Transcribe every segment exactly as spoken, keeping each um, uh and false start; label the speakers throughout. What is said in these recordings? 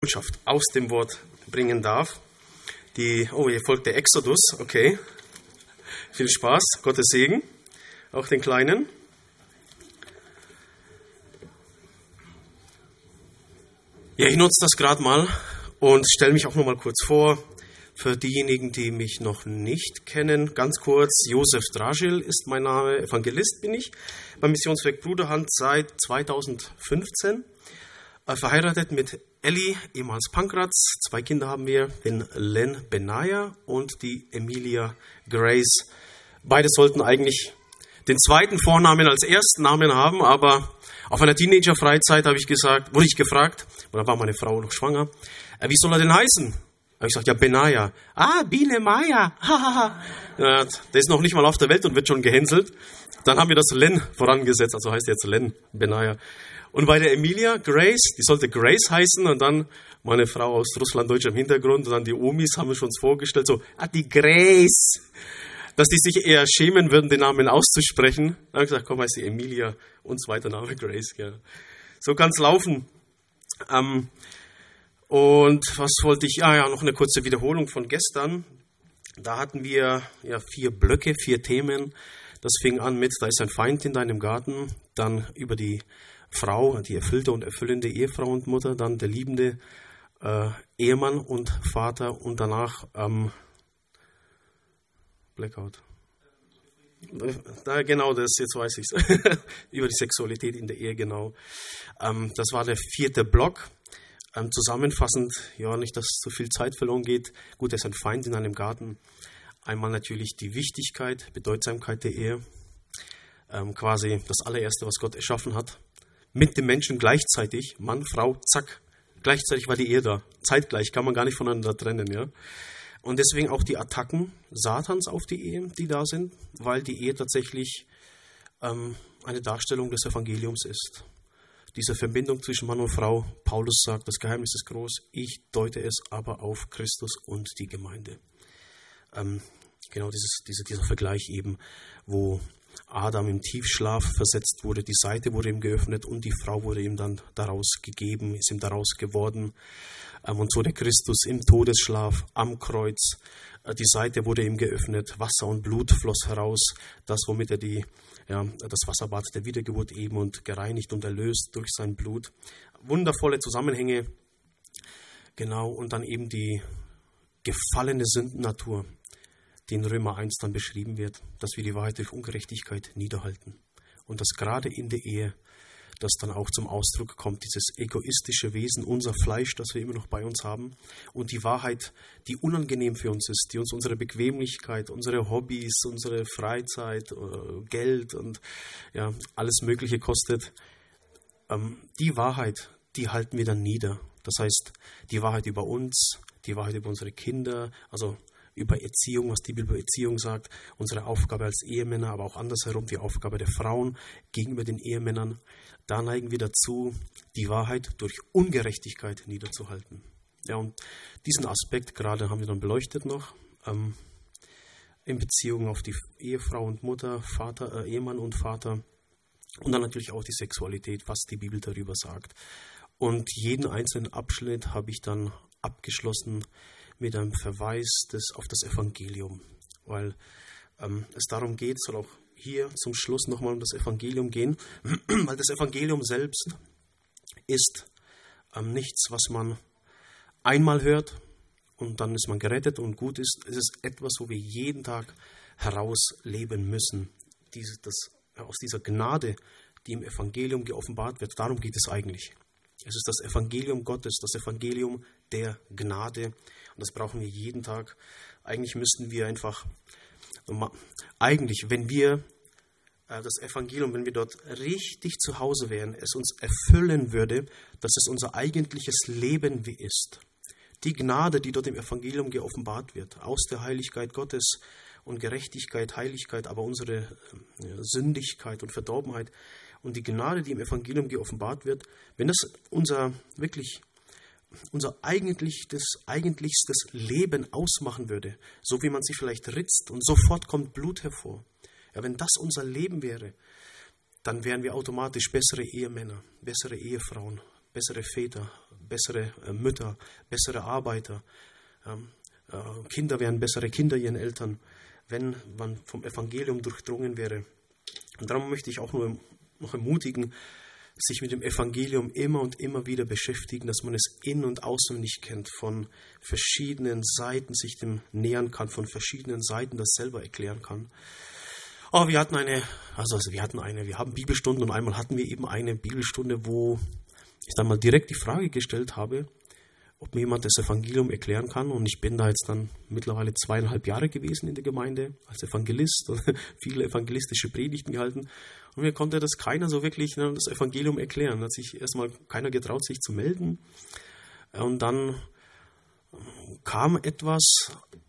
Speaker 1: Botschaft aus dem Wort bringen darf. Die, oh, hier folgt der Exodus, okay. Viel Spaß, Gottes Segen, auch den Kleinen. Ja, ich nutze das gerade mal und stelle mich auch noch mal kurz vor. Für diejenigen, die mich noch nicht kennen, ganz kurz, Josef Dragil ist mein Name, Evangelist bin ich, beim Missionswerk Bruderhand seit zweitausendfünfzehn, äh, verheiratet mit Elli, ehemals Pankratz, zwei Kinder haben wir, den Len Benaya und die Emilia Grace. Beide sollten eigentlich den zweiten Vornamen als ersten Namen haben, aber auf einer Teenager-Freizeit habe ich gesagt, wurde ich gefragt, und da war meine Frau noch schwanger, äh, wie soll er denn heißen? Da habe ich gesagt, ja, Benaya. Ah, Biene Maya. Ja, der ist noch nicht mal auf der Welt und wird schon gehänselt. Dann haben wir das Len vorangesetzt, also heißt jetzt Len Benaya. Und bei der Emilia Grace, die sollte Grace heißen und dann meine Frau aus Russland, deutschem Hintergrund und dann die Omis haben wir uns vorgestellt, so, ah, die Grace. Dass die sich eher schämen würden, den Namen auszusprechen. Dann habe ich gesagt, komm, heißt die Emilia und zweiter Name Grace. Ja. So kann es laufen. Ähm, und was wollte ich, ah ja, noch eine kurze Wiederholung von gestern. Da hatten wir ja vier Blöcke, vier Themen. Das fing an mit, da ist ein Feind in deinem Garten, dann über die Frau, die erfüllte und erfüllende Ehefrau und Mutter, dann der liebende äh, Ehemann und Vater und danach ähm, Blackout. Da, genau, das, jetzt weiß ich es. Über die Sexualität in der Ehe, genau. Ähm, das war der vierte Block. Ähm, zusammenfassend, ja, nicht, dass zu viel Zeit verloren geht. Gut, er ist ein Feind in einem Garten. Einmal natürlich die Wichtigkeit, Bedeutsamkeit der Ehe. Ähm, quasi das allererste, was Gott erschaffen hat. Mit dem Menschen gleichzeitig, Mann, Frau, zack. Gleichzeitig war die Ehe da. Zeitgleich, kann man gar nicht voneinander trennen, ja. Und deswegen auch die Attacken Satans auf die Ehe, die da sind, weil die Ehe tatsächlich ähm, eine Darstellung des Evangeliums ist. Diese Verbindung zwischen Mann und Frau, Paulus sagt, das Geheimnis ist groß, ich deute es aber auf Christus und die Gemeinde. Ähm, genau dieses, diese, dieser Vergleich eben, wo Adam im Tiefschlaf versetzt wurde, die Seite wurde ihm geöffnet und die Frau wurde ihm dann daraus gegeben, ist ihm daraus geworden. Und so der Christus im Todesschlaf am Kreuz, die Seite wurde ihm geöffnet, Wasser und Blut floss heraus, das womit er die, ja, das Wasserbad der Wiedergeburt eben und gereinigt und erlöst durch sein Blut. Wundervolle Zusammenhänge, genau, und dann eben die gefallene Sündennatur, die in Römer eins dann beschrieben wird, dass wir die Wahrheit durch Ungerechtigkeit niederhalten. Und dass gerade in der Ehe das dann auch zum Ausdruck kommt, dieses egoistische Wesen, unser Fleisch, das wir immer noch bei uns haben und die Wahrheit, die unangenehm für uns ist, die uns unsere Bequemlichkeit, unsere Hobbys, unsere Freizeit, Geld und ja, alles Mögliche kostet. Die Wahrheit, die halten wir dann nieder. Das heißt, die Wahrheit über uns, die Wahrheit über unsere Kinder, also über Erziehung, was die Bibel über Erziehung sagt, unsere Aufgabe als Ehemänner, aber auch andersherum die Aufgabe der Frauen gegenüber den Ehemännern. Da neigen wir dazu, die Wahrheit durch Ungerechtigkeit niederzuhalten. Ja, und diesen Aspekt gerade haben wir dann beleuchtet noch, ähm, in Beziehung auf die Ehefrau und Mutter, Vater, äh, Ehemann und Vater und dann natürlich auch die Sexualität, was die Bibel darüber sagt. Und jeden einzelnen Abschnitt habe ich dann abgeschlossen mit einem Verweis des, auf das Evangelium, weil ähm, es darum geht, soll auch hier zum Schluss nochmal um das Evangelium gehen, weil das Evangelium selbst ist ähm, nichts, was man einmal hört und dann ist man gerettet und gut ist. Es ist etwas, wo wir jeden Tag herausleben müssen. Diese, das, aus dieser Gnade, die im Evangelium geoffenbart wird, darum geht es eigentlich. Es ist das Evangelium Gottes, das Evangelium der Gnade. Und das brauchen wir jeden Tag. Eigentlich müssten wir einfach, eigentlich, wenn wir das Evangelium, wenn wir dort richtig zu Hause wären, es uns erfüllen würde, dass es unser eigentliches Leben wie ist. Die Gnade, die dort im Evangelium geoffenbart wird, aus der Heiligkeit Gottes und Gerechtigkeit, Heiligkeit, aber unsere Sündigkeit und Verdorbenheit, und die Gnade, die im Evangelium geoffenbart wird, wenn das unser wirklich unser eigentlichstes, eigentlichstes Leben ausmachen würde, so wie man sich vielleicht ritzt und sofort kommt Blut hervor. Ja, wenn das unser Leben wäre, dann wären wir automatisch bessere Ehemänner, bessere Ehefrauen, bessere Väter, bessere äh, Mütter, bessere Arbeiter. Ähm, äh, Kinder wären bessere Kinder ihren Eltern, wenn man vom Evangelium durchdrungen wäre. Und darum möchte ich auch nur noch ermutigen, sich mit dem Evangelium immer und immer wieder beschäftigen, dass man es in- und auswendig kennt, von verschiedenen Seiten sich dem nähern kann, von verschiedenen Seiten das selber erklären kann. Oh, wir hatten eine, also, also wir hatten eine, wir haben Bibelstunden und einmal hatten wir eben eine Bibelstunde, wo ich dann mal direkt die Frage gestellt habe, ob mir jemand das Evangelium erklären kann. Und ich bin da jetzt dann mittlerweile zweieinhalb Jahre gewesen in der Gemeinde als Evangelist und viele evangelistische Predigten gehalten. Und mir konnte das keiner so wirklich das Evangelium erklären. Da hat sich erstmal keiner getraut, sich zu melden. Und dann kam etwas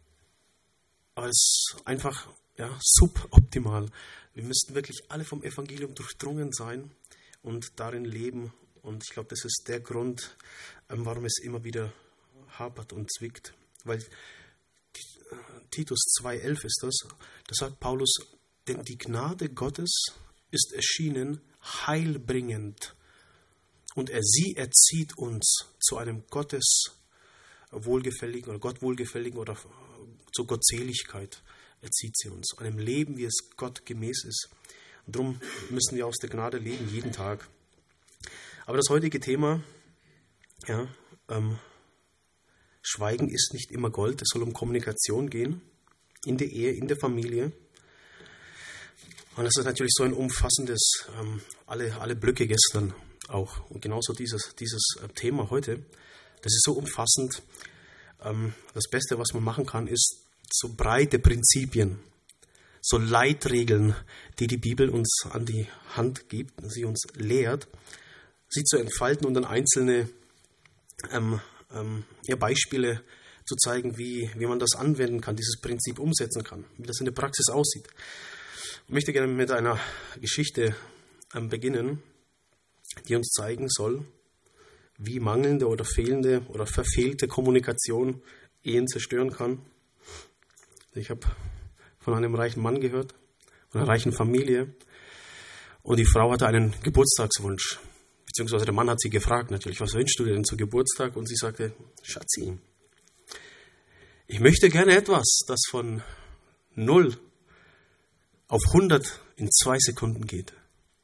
Speaker 1: als einfach ja, suboptimal. Wir müssten wirklich alle vom Evangelium durchdrungen sein und darin leben. Und ich glaube, das ist der Grund, warum es immer wieder hapert und zwickt. Weil Titus zwei elf ist das, da sagt Paulus, denn die Gnade Gottes ist erschienen heilbringend und er, sie erzieht uns zu einem Gottes wohlgefälligen oder Gott wohlgefälligen oder zur Gottseligkeit erzieht sie uns, einem Leben, wie es Gott gemäß ist. Und darum müssen wir aus der Gnade leben, jeden Tag. Aber das heutige Thema, ja, ähm, Schweigen ist nicht immer Gold. Es soll um Kommunikation gehen, in der Ehe, in der Familie. Und das ist natürlich so ein umfassendes, ähm, alle, alle Blöcke gestern auch. Und genauso dieses, dieses Thema heute, das ist so umfassend. Ähm, das Beste, was man machen kann, ist so breite Prinzipien, so Leitregeln, die die Bibel uns an die Hand gibt, sie uns lehrt, sie zu entfalten und dann einzelne ähm, ähm, ja, Beispiele zu zeigen, wie, wie man das anwenden kann, dieses Prinzip umsetzen kann, wie das in der Praxis aussieht. Ich möchte gerne mit einer Geschichte ähm, beginnen, die uns zeigen soll, wie mangelnde oder fehlende oder verfehlte Kommunikation Ehen zerstören kann. Ich habe von einem reichen Mann gehört, von einer reichen Familie, und die Frau hatte einen Geburtstagswunsch. Beziehungsweise der Mann hat sie gefragt natürlich, was wünschst du dir denn zu Geburtstag? Und sie sagte, Schatzi, ich möchte gerne etwas, das von null auf hundert in zwei Sekunden geht.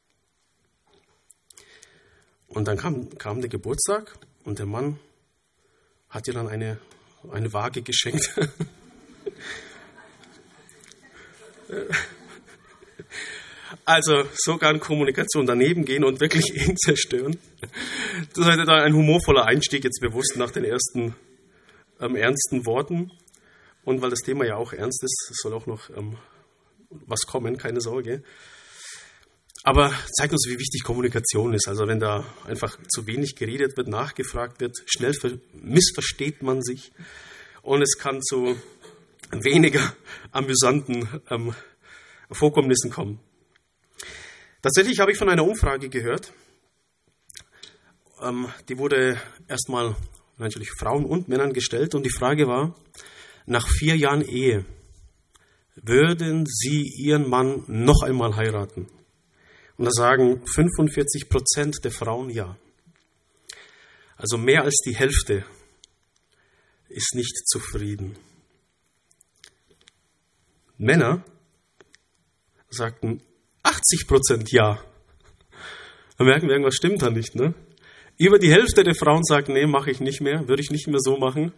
Speaker 1: Und dann kam, kam der Geburtstag und der Mann hat ihr dann eine, eine Waage geschenkt. Also so kann Kommunikation daneben gehen und wirklich Ehen zerstören. Das ist dann ein humorvoller Einstieg, jetzt bewusst nach den ersten ähm, ernsten Worten. Und weil das Thema ja auch ernst ist, soll auch noch ähm, was kommen, keine Sorge. Aber zeigt uns, wie wichtig Kommunikation ist. Also wenn da einfach zu wenig geredet wird, nachgefragt wird, schnell missversteht man sich und es kann zu weniger amüsanten ähm, Vorkommnissen kommen. Tatsächlich habe ich von einer Umfrage gehört, ähm, die wurde erstmal natürlich Frauen und Männern gestellt und die Frage war, nach vier Jahren Ehe, würden Sie Ihren Mann noch einmal heiraten? Und da sagen fünfundvierzig Prozent der Frauen ja. Also mehr als die Hälfte ist nicht zufrieden. Männer sagten achtzig Prozent ja. Da merken wir, irgendwas stimmt da nicht, ne? Über die Hälfte der Frauen sagt, nee, mache ich nicht mehr, würde ich nicht mehr so machen.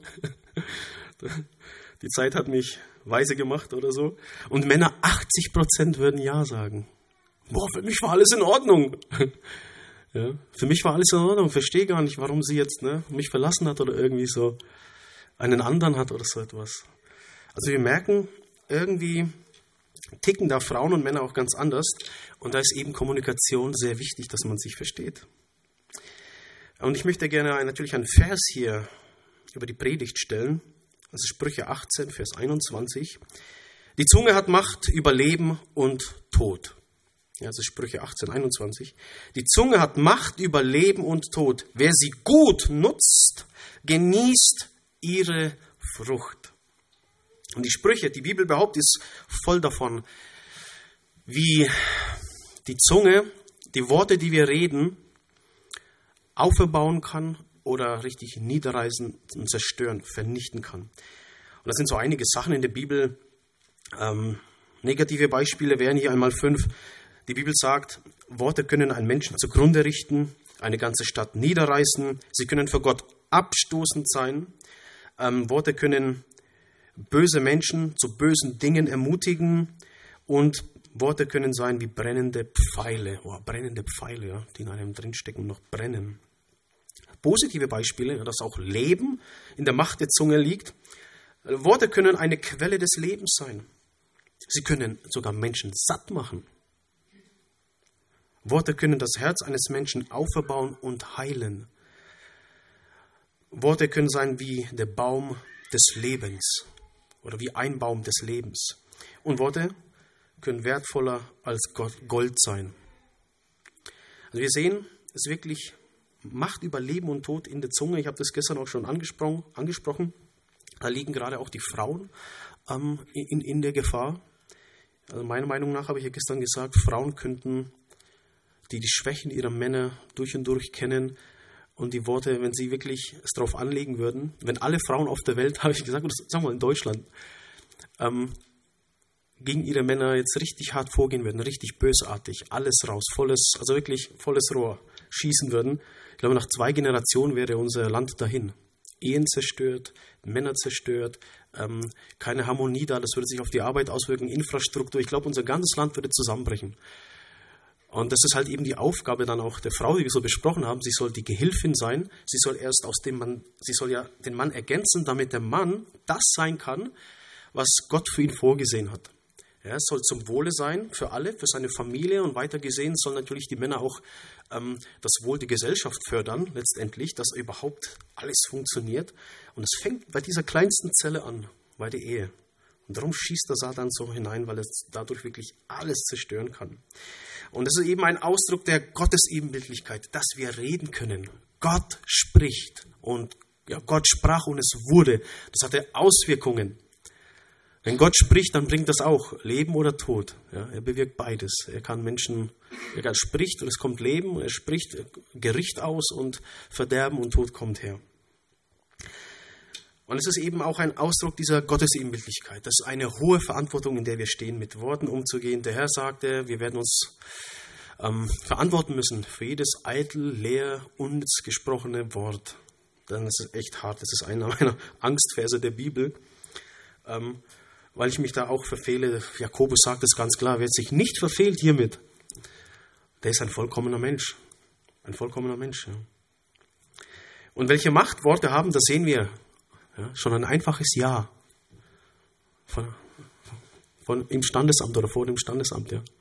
Speaker 1: Die Zeit hat mich weise gemacht oder so. Und Männer, achtzig Prozent würden ja sagen. Boah, für mich war alles in Ordnung. Ja, für mich war alles in Ordnung. Ich verstehe gar nicht, warum sie jetzt ne, mich verlassen hat oder irgendwie so einen anderen hat oder so etwas. Also wir merken, irgendwie ticken da Frauen und Männer auch ganz anders. Und da ist eben Kommunikation sehr wichtig, dass man sich versteht. Und ich möchte gerne natürlich einen Vers hier über die Predigt stellen. Das ist Sprüche achtzehn, Vers einundzwanzig. Die Zunge hat Macht über Leben und Tod. Ja, das ist Sprüche achtzehn, einundzwanzig. Die Zunge hat Macht über Leben und Tod. Wer sie gut nutzt, genießt ihre Frucht. Und die Sprüche, die Bibel behauptet, ist voll davon, wie die Zunge, die Worte, die wir reden, aufbauen kann oder richtig niederreißen und zerstören, vernichten kann. Und das sind so einige Sachen in der Bibel. Ähm, negative Beispiele wären hier einmal fünf. Die Bibel sagt, Worte können einen Menschen zugrunde richten, eine ganze Stadt niederreißen. Sie können für Gott abstoßend sein. Ähm, Worte können böse Menschen zu bösen Dingen ermutigen. Und Worte können sein wie brennende Pfeile. Oh, brennende Pfeile, ja, die in einem drinstecken und noch brennen. Positive Beispiele, ja, dass auch Leben in der Macht der Zunge liegt. Worte können eine Quelle des Lebens sein. Sie können sogar Menschen satt machen. Worte können das Herz eines Menschen aufbauen und heilen. Worte können sein wie der Baum des Lebens oder wie ein Baum des Lebens. Und Worte können wertvoller als Gold sein. Also wir sehen, es ist wirklich Macht über Leben und Tod in der Zunge. Ich habe das gestern auch schon angesprochen. angesprochen. Da liegen gerade auch die Frauen ähm, in, in der Gefahr. Also meiner Meinung nach habe ich ja gestern gesagt, Frauen könnten, die die Schwächen ihrer Männer durch und durch kennen und die Worte, wenn sie wirklich es darauf anlegen würden, wenn alle Frauen auf der Welt, habe ich gesagt, oder sagen wir mal in Deutschland, ähm, gegen ihre Männer jetzt richtig hart vorgehen würden, richtig bösartig, alles raus, volles, also wirklich volles Rohr schießen würden. Ich glaube, nach zwei Generationen wäre unser Land dahin. Ehen zerstört, Männer zerstört, ähm, keine Harmonie da, das würde sich auf die Arbeit auswirken, Infrastruktur. Ich glaube, unser ganzes Land würde zusammenbrechen. Und das ist halt eben die Aufgabe dann auch der Frau, die wir so besprochen haben. Sie soll die Gehilfin sein. Sie soll erst aus dem Mann, sie soll ja den Mann ergänzen, damit der Mann das sein kann, was Gott für ihn vorgesehen hat. Ja, es soll zum Wohle sein für alle, für seine Familie und weiter gesehen soll natürlich die Männer auch ähm, das Wohl der Gesellschaft fördern, letztendlich, dass überhaupt alles funktioniert. Und es fängt bei dieser kleinsten Zelle an, bei der Ehe. Und darum schießt der Satan so hinein, weil er dadurch wirklich alles zerstören kann. Und das ist eben ein Ausdruck der Gottesebenbildlichkeit, dass wir reden können. Gott spricht und ja, Gott sprach und es wurde. Das hatte Auswirkungen. Wenn Gott spricht, dann bringt das auch Leben oder Tod. Ja, er bewirkt beides. Er kann Menschen, er kann, spricht und es kommt Leben, er spricht Gericht aus und Verderben und Tod kommt her. Und es ist eben auch ein Ausdruck dieser Gottesebenbildlichkeit. Das ist eine hohe Verantwortung, in der wir stehen, mit Worten umzugehen. Der Herr sagte, wir werden uns ähm, verantworten müssen für jedes eitel, leer, uns gesprochene Wort. Dann ist es echt hart. Das ist einer meiner Angstverse der Bibel. Ähm, weil ich mich da auch verfehle. Jakobus sagt es ganz klar, wer sich nicht verfehlt hiermit, der ist ein vollkommener Mensch. Ein vollkommener Mensch. Ja. Und welche Macht Worte haben, das sehen wir. Ja, schon ein einfaches Ja. Von, von, im Standesamt oder vor dem Standesamt. Ja,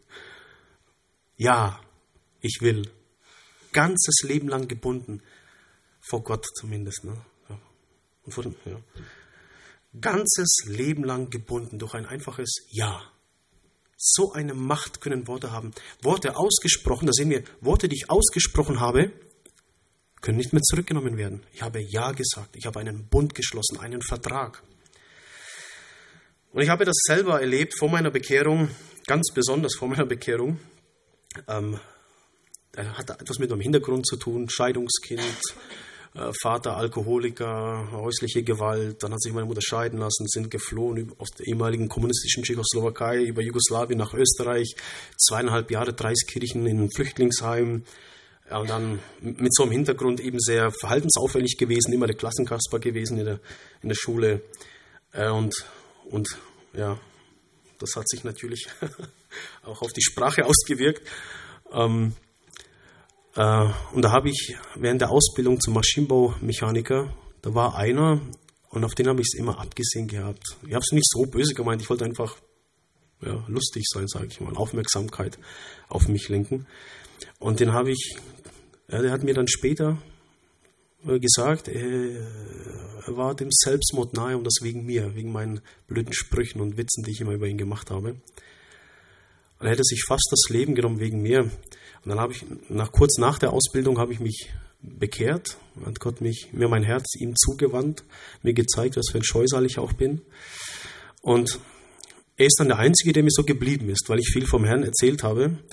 Speaker 1: ja, ich will. Ganzes Leben lang gebunden. Vor Gott zumindest. Ne? Ja. Und vor dem, ja. Ganzes Leben lang gebunden durch ein einfaches Ja. So eine Macht können Worte haben. Worte ausgesprochen, da sehen wir, Worte, die ich ausgesprochen habe, können nicht mehr zurückgenommen werden. Ich habe Ja gesagt, ich habe einen Bund geschlossen, einen Vertrag. Und ich habe das selber erlebt vor meiner Bekehrung, ganz besonders vor meiner Bekehrung. Ähm, hat etwas mit meinem Hintergrund zu tun, Scheidungskind, Vater Alkoholiker, häusliche Gewalt, dann hat sich meine Mutter scheiden lassen, sind geflohen aus der ehemaligen kommunistischen Tschechoslowakei über Jugoslawien nach Österreich, zweieinhalb Jahre Dreiskirchen in einem Flüchtlingsheim, ja, und dann mit so einem Hintergrund eben sehr verhaltensauffällig gewesen, immer der Klassenkasper gewesen in der, in der Schule äh, und, und ja, das hat sich natürlich auch auf die Sprache ausgewirkt. Ähm, Und da habe ich während der Ausbildung zum Maschinenbaumechaniker, da war einer und auf den habe ich es immer abgesehen gehabt. Ich habe es nicht so böse gemeint, ich wollte einfach ja, lustig sein, sage ich mal, Aufmerksamkeit auf mich lenken. Und den habe ich, ja, der hat mir dann später gesagt, er war dem Selbstmord nahe und das wegen mir, wegen meinen blöden Sprüchen und Witzen, die ich immer über ihn gemacht habe. Und er hätte sich fast das Leben genommen wegen mir. Und dann habe ich, nach, kurz nach der Ausbildung, habe ich mich bekehrt. Hat Gott mich, mir mein Herz ihm zugewandt, mir gezeigt, was für ein Scheusal ich auch bin. Und er ist dann der Einzige, der mir so geblieben ist, weil ich viel vom Herrn erzählt habe.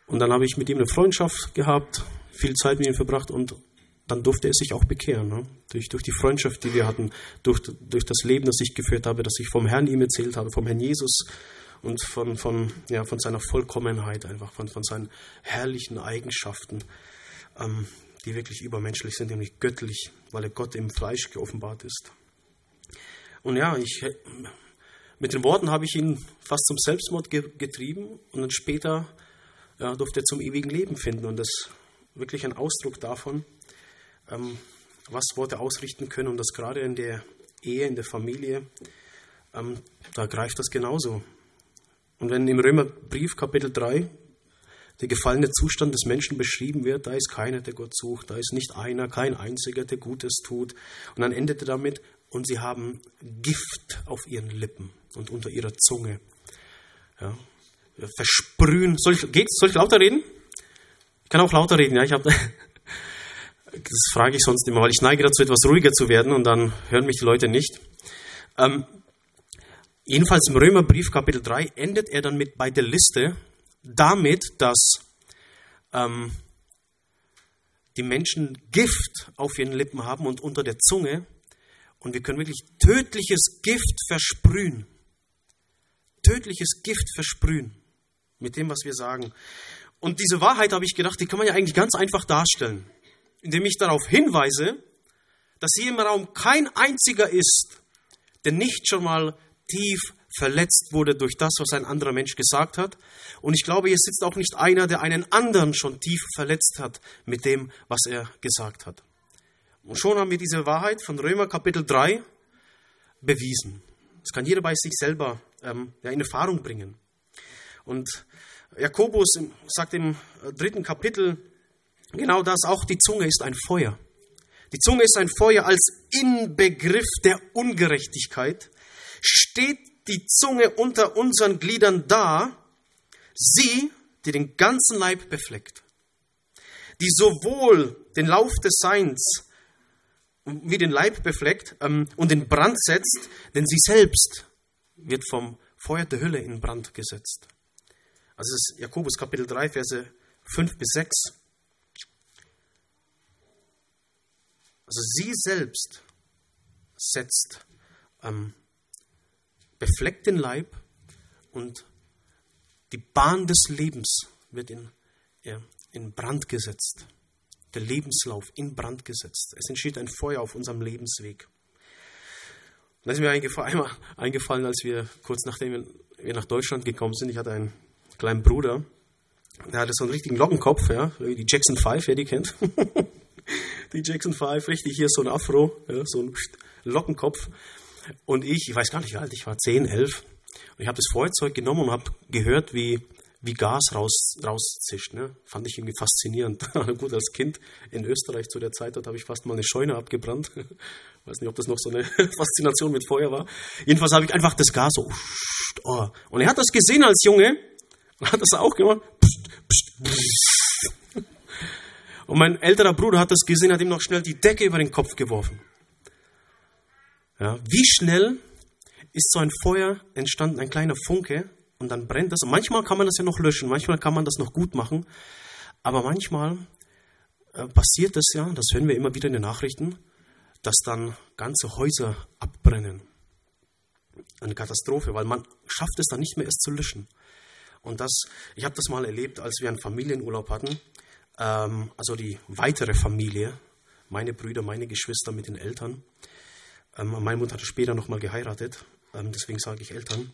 Speaker 1: Und dann habe ich mit ihm eine Freundschaft gehabt, viel Zeit mit ihm verbracht und dann durfte er sich auch bekehren. Ne? Durch, durch die Freundschaft, die wir hatten, durch, durch das Leben, das ich geführt habe, das ich vom Herrn ihm erzählt habe, vom Herrn Jesus und von, von, ja, von seiner Vollkommenheit, einfach von, von seinen herrlichen Eigenschaften, ähm, die wirklich übermenschlich sind, nämlich göttlich, weil er Gott im Fleisch geoffenbart ist. Und ja, ich, mit den Worten habe ich ihn fast zum Selbstmord ge- getrieben und dann später ja, durfte er zum ewigen Leben finden. Und das ist wirklich ein Ausdruck davon, ähm, was Worte ausrichten können. Und das gerade in der Ehe, in der Familie, ähm, da greift das genauso. Und wenn im Römerbrief Kapitel drei der gefallene Zustand des Menschen beschrieben wird, da ist keiner, der Gott sucht, da ist nicht einer, kein einziger, der Gutes tut. Und dann endet er damit, und sie haben Gift auf ihren Lippen und unter ihrer Zunge. Ja, versprühen. Soll ich, geht's? Soll ich lauter reden? Ich kann auch lauter reden, ja. Ich habe, das frage ich sonst immer, weil ich neige dazu, etwas ruhiger zu werden und dann hören mich die Leute nicht. Ähm, jedenfalls im Römerbrief Kapitel drei endet er dann mit bei der Liste damit, dass ähm, die Menschen Gift auf ihren Lippen haben und unter der Zunge. Und wir können wirklich tödliches Gift versprühen. Tödliches Gift versprühen mit dem, was wir sagen. Und diese Wahrheit, habe ich gedacht, die kann man ja eigentlich ganz einfach darstellen, indem ich darauf hinweise, dass hier im Raum kein einziger ist, der nicht schon mal tief verletzt wurde durch das, was ein anderer Mensch gesagt hat. Und ich glaube, hier sitzt auch nicht einer, der einen anderen schon tief verletzt hat mit dem, was er gesagt hat. Und schon haben wir diese Wahrheit von Römer Kapitel drei bewiesen. Das kann jeder bei sich selber ähm, ja, in Erfahrung bringen. Und Jakobus sagt im dritten Kapitel genau das, auch die Zunge ist ein Feuer. Die Zunge ist ein Feuer als Inbegriff der Ungerechtigkeit. Steht die Zunge unter unseren Gliedern da, sie, die den ganzen Leib befleckt, die sowohl den Lauf des Seins wie den Leib befleckt ähm, und in Brand setzt, denn sie selbst wird vom Feuer der Hölle in Brand gesetzt. Also das ist Jakobus Kapitel drei, Verse fünf bis sechs. Also sie selbst setzt, ähm, befleckt den Leib und die Bahn des Lebens wird in, ja, in Brand gesetzt. Der Lebenslauf in Brand gesetzt. Es entsteht ein Feuer auf unserem Lebensweg. Und das ist mir eingefallen, eingefallen, als wir kurz nachdem wir nach Deutschland gekommen sind. Ich hatte einen kleinen Bruder, der hatte so einen richtigen Lockenkopf, ja, wie die Jackson Five, wer die kennt. Die Jackson Five, richtig hier so ein Afro, ja, so ein Lockenkopf. Und ich, ich weiß gar nicht wie alt, ich war zehn, elf. Und ich habe das Feuerzeug genommen und habe gehört, wie wie Gas raus, rauszischt. Ne? Fand ich irgendwie faszinierend. Gut, als Kind in Österreich zu der Zeit, dort habe ich fast mal eine Scheune abgebrannt. Weiß nicht, ob das noch so eine Faszination mit Feuer war. Jedenfalls habe ich einfach das Gas so, oh. Und er hat das gesehen als Junge und hat das auch gemacht. Und mein älterer Bruder hat das gesehen, hat ihm noch schnell die Decke über den Kopf geworfen. Ja, wie schnell ist so ein Feuer entstanden, ein kleiner Funke, und dann brennt das. Und manchmal kann man das ja noch löschen, manchmal kann man das noch gut machen. Aber manchmal äh, passiert es ja, das hören wir immer wieder in den Nachrichten, dass dann ganze Häuser abbrennen. Eine Katastrophe, weil man schafft es dann nicht mehr, es zu löschen. Und das, ich habe das mal erlebt, als wir einen Familienurlaub hatten. Ähm, also die weitere Familie, meine Brüder, meine Geschwister mit den Eltern. Ähm, meine Mutter hatte später nochmal geheiratet, ähm, deswegen sage ich Eltern.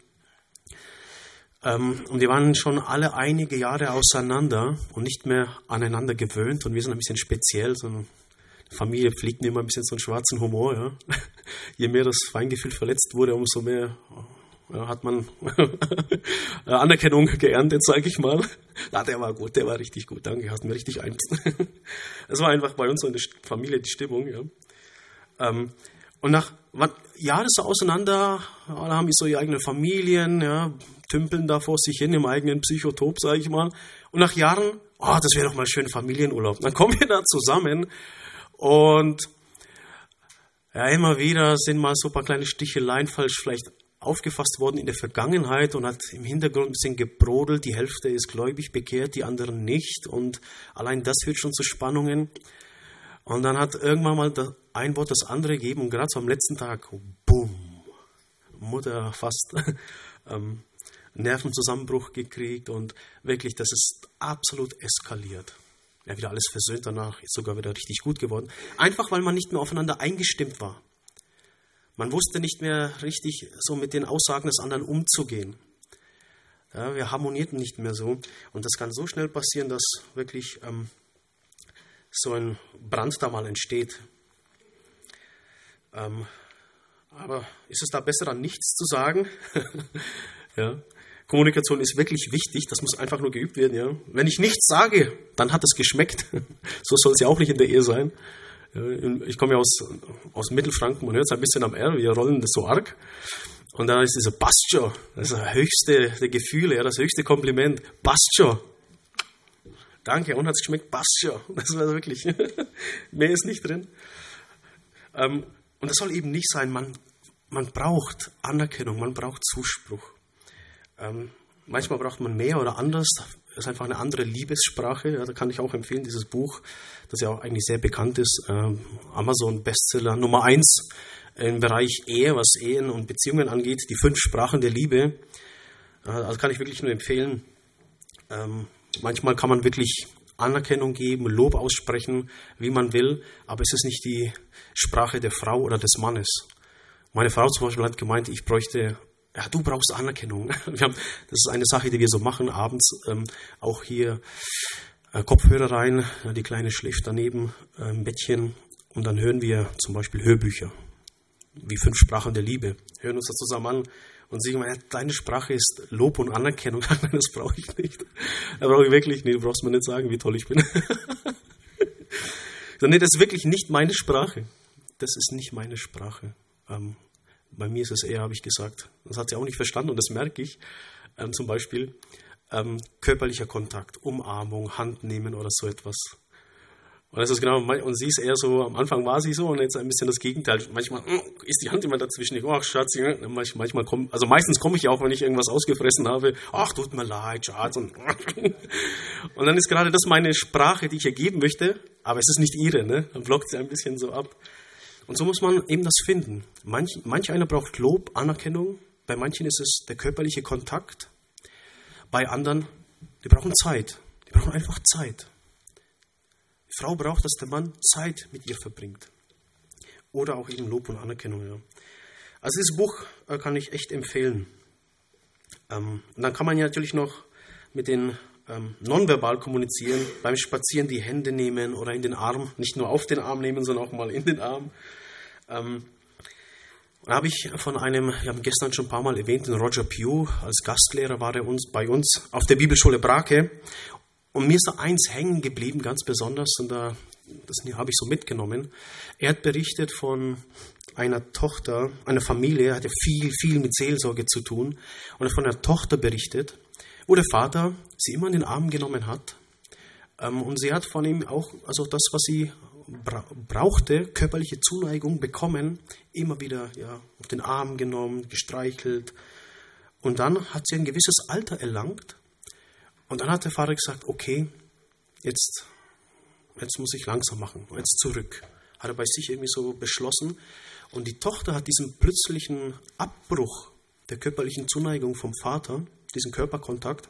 Speaker 1: Ähm, und die waren schon alle einige Jahre auseinander und nicht mehr aneinander gewöhnt. Und wir sind ein bisschen speziell. So eine Familie pflegt immer ein bisschen so einen schwarzen Humor. Ja. Je mehr das Feingefühl verletzt wurde, umso mehr ja, hat man Anerkennung geerntet, sage ich mal. Ja, der war gut, der war richtig gut. Danke, hast mir richtig eins. Das war einfach bei uns so in der Familie die Stimmung. Ja. Ähm, Und nach Jahren so auseinander, alle haben so ihre eigenen Familien, ja, tümpeln da vor sich hin im eigenen Psychotop, sage ich mal. Und nach Jahren, oh, das wäre doch mal schön Familienurlaub. Und dann kommen wir da zusammen und ja, immer wieder sind mal so ein paar kleine Sticheleien falsch, vielleicht aufgefasst worden in der Vergangenheit und hat im Hintergrund ein bisschen gebrodelt. Die Hälfte ist gläubig bekehrt, die anderen nicht. Und allein das führt schon zu Spannungen. Und dann hat irgendwann mal ein Wort das andere gegeben. Und gerade so am letzten Tag, boom, Mutter fast ähm, Nervenzusammenbruch gekriegt. Und wirklich, das ist absolut eskaliert. Ja, wieder alles versöhnt danach, ist sogar wieder richtig gut geworden. Einfach, weil man nicht mehr aufeinander eingestimmt war. Man wusste nicht mehr richtig so mit den Aussagen des anderen umzugehen. Ja, wir harmonierten nicht mehr so. Und das kann so schnell passieren, dass wirklich ähm, so ein Brand da mal entsteht. Ähm, aber ist es da besser, dann nichts zu sagen? Ja. Kommunikation ist wirklich wichtig, das muss einfach nur geübt werden. Ja. Wenn ich nichts sage, dann hat es geschmeckt. So soll es ja auch nicht in der Ehe sein. Ich komme ja aus, aus Mittelfranken, man hört es ein bisschen am R, wir rollen das so arg. Und da ist dieser passt schon, das ist das höchste der Gefühle, ja, das höchste Kompliment. Passt schon. Danke, und hat es geschmeckt, passt schon. Das war wirklich, mehr ist nicht drin. Und das soll eben nicht sein, man, man braucht Anerkennung, man braucht Zuspruch. Manchmal braucht man mehr oder anders. Das ist einfach eine andere Liebessprache. Ja, da kann ich auch empfehlen, dieses Buch, das ja auch eigentlich sehr bekannt ist. Ähm, Amazon-Bestseller Nummer eins im Bereich Ehe, was Ehen und Beziehungen angeht. Die fünf Sprachen der Liebe. Äh, also kann ich wirklich nur empfehlen. Ähm, manchmal kann man wirklich Anerkennung geben, Lob aussprechen, wie man will. Aber es ist nicht die Sprache der Frau oder des Mannes. Meine Frau zum Beispiel hat gemeint, ich bräuchte... Ja, du brauchst Anerkennung. Wir haben, das ist eine Sache, die wir so machen, abends ähm, auch hier äh, Kopfhörer rein, ja, die Kleine schläft daneben äh, im Bettchen und dann hören wir zum Beispiel Hörbücher, wie fünf Sprachen der Liebe, hören uns das zusammen an und sagen, ja, deine Sprache ist Lob und Anerkennung. Das brauche ich nicht. Das brauche ich wirklich nicht, du brauchst mir nicht sagen, wie toll ich bin. Nee, das ist wirklich nicht meine Sprache. Das ist nicht meine Sprache. Ähm, Bei mir ist es eher, habe ich gesagt, das hat sie auch nicht verstanden und das merke ich, ähm, zum Beispiel ähm, körperlicher Kontakt, Umarmung, Hand nehmen oder so etwas. Und das ist genau, und sie ist eher so, am Anfang war sie so und jetzt ein bisschen das Gegenteil. Manchmal ist die Hand immer dazwischen, ich, ach Schatz, manchmal komm, also meistens komme ich auch, wenn ich irgendwas ausgefressen habe, ach tut mir leid, Schatz. Und, und dann ist gerade das meine Sprache, die ich ihr geben möchte, aber es ist nicht ihre, ne? Dann blockt sie ein bisschen so ab. Und so muss man eben das finden. Manch, manch einer braucht Lob, Anerkennung. Bei manchen ist es der körperliche Kontakt. Bei anderen, die brauchen Zeit. Die brauchen einfach Zeit. Die Frau braucht, dass der Mann Zeit mit ihr verbringt. Oder auch eben Lob und Anerkennung. Ja. Also dieses Buch äh, kann ich echt empfehlen. Ähm, und dann kann man ja natürlich noch mit den ähm, nonverbal kommunizieren. Beim Spazieren die Hände nehmen oder in den Arm. Nicht nur auf den Arm nehmen, sondern auch mal in den Arm. Ähm, da habe ich von einem, wir haben gestern schon ein paar Mal erwähnt, den Roger Pugh, als Gastlehrer war er uns, bei uns auf der Bibelschule Brake. Und mir ist da eins hängen geblieben, ganz besonders, und da, das habe ich so mitgenommen. Er hat berichtet von einer Tochter, einer Familie, hatte viel, viel mit Seelsorge zu tun. Und er hat von einer Tochter berichtet, wo der Vater sie immer in den Arm genommen hat. Ähm, und sie hat von ihm auch, also das, was sie brauchte, körperliche Zuneigung bekommen, immer wieder ja, auf den Arm genommen, gestreichelt. Und dann hat sie ein gewisses Alter erlangt. Und dann hat der Vater gesagt, okay, jetzt, jetzt muss ich langsam machen, jetzt zurück. Hat er bei sich irgendwie so beschlossen. Und die Tochter hat diesen plötzlichen Abbruch der körperlichen Zuneigung vom Vater, diesen Körperkontakt,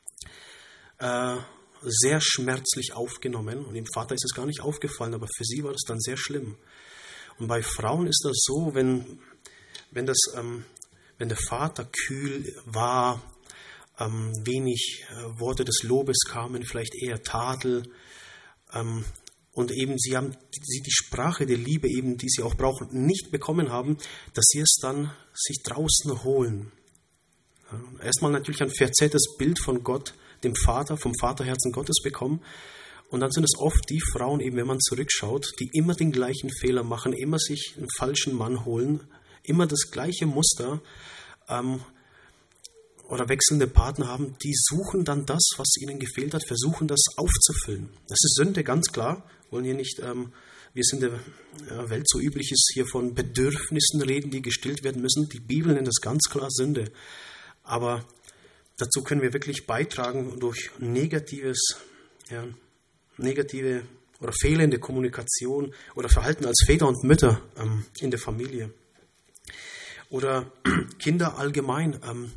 Speaker 1: äh, sehr schmerzlich aufgenommen. Und dem Vater ist es gar nicht aufgefallen, aber für sie war das dann sehr schlimm. Und bei Frauen ist das so, wenn, wenn, das, ähm, wenn der Vater kühl war, ähm, wenig äh, Worte des Lobes kamen, vielleicht eher Tadel, ähm, und eben sie haben sie die Sprache der Liebe, eben, die sie auch brauchen, nicht bekommen haben, dass sie es dann sich draußen holen. Ja, erstmal natürlich ein verzerrtes Bild von Gott, dem Vater, vom Vaterherzen Gottes bekommen. Und dann sind es oft die Frauen, eben wenn man zurückschaut, die immer den gleichen Fehler machen, immer sich einen falschen Mann holen, immer das gleiche Muster ähm, oder wechselnde Partner haben, die suchen dann das, was ihnen gefehlt hat, versuchen das aufzufüllen. Das ist Sünde, ganz klar. Wir wollen hier nicht ähm, wie es in der Welt so üblich ist, hier von Bedürfnissen reden, die gestillt werden müssen. Die Bibel nennt das ganz klar Sünde. Aber dazu können wir wirklich beitragen durch negatives, ja, negative oder fehlende Kommunikation oder Verhalten als Väter und Mütter ähm, in der Familie. Oder Kinder allgemein. Ähm,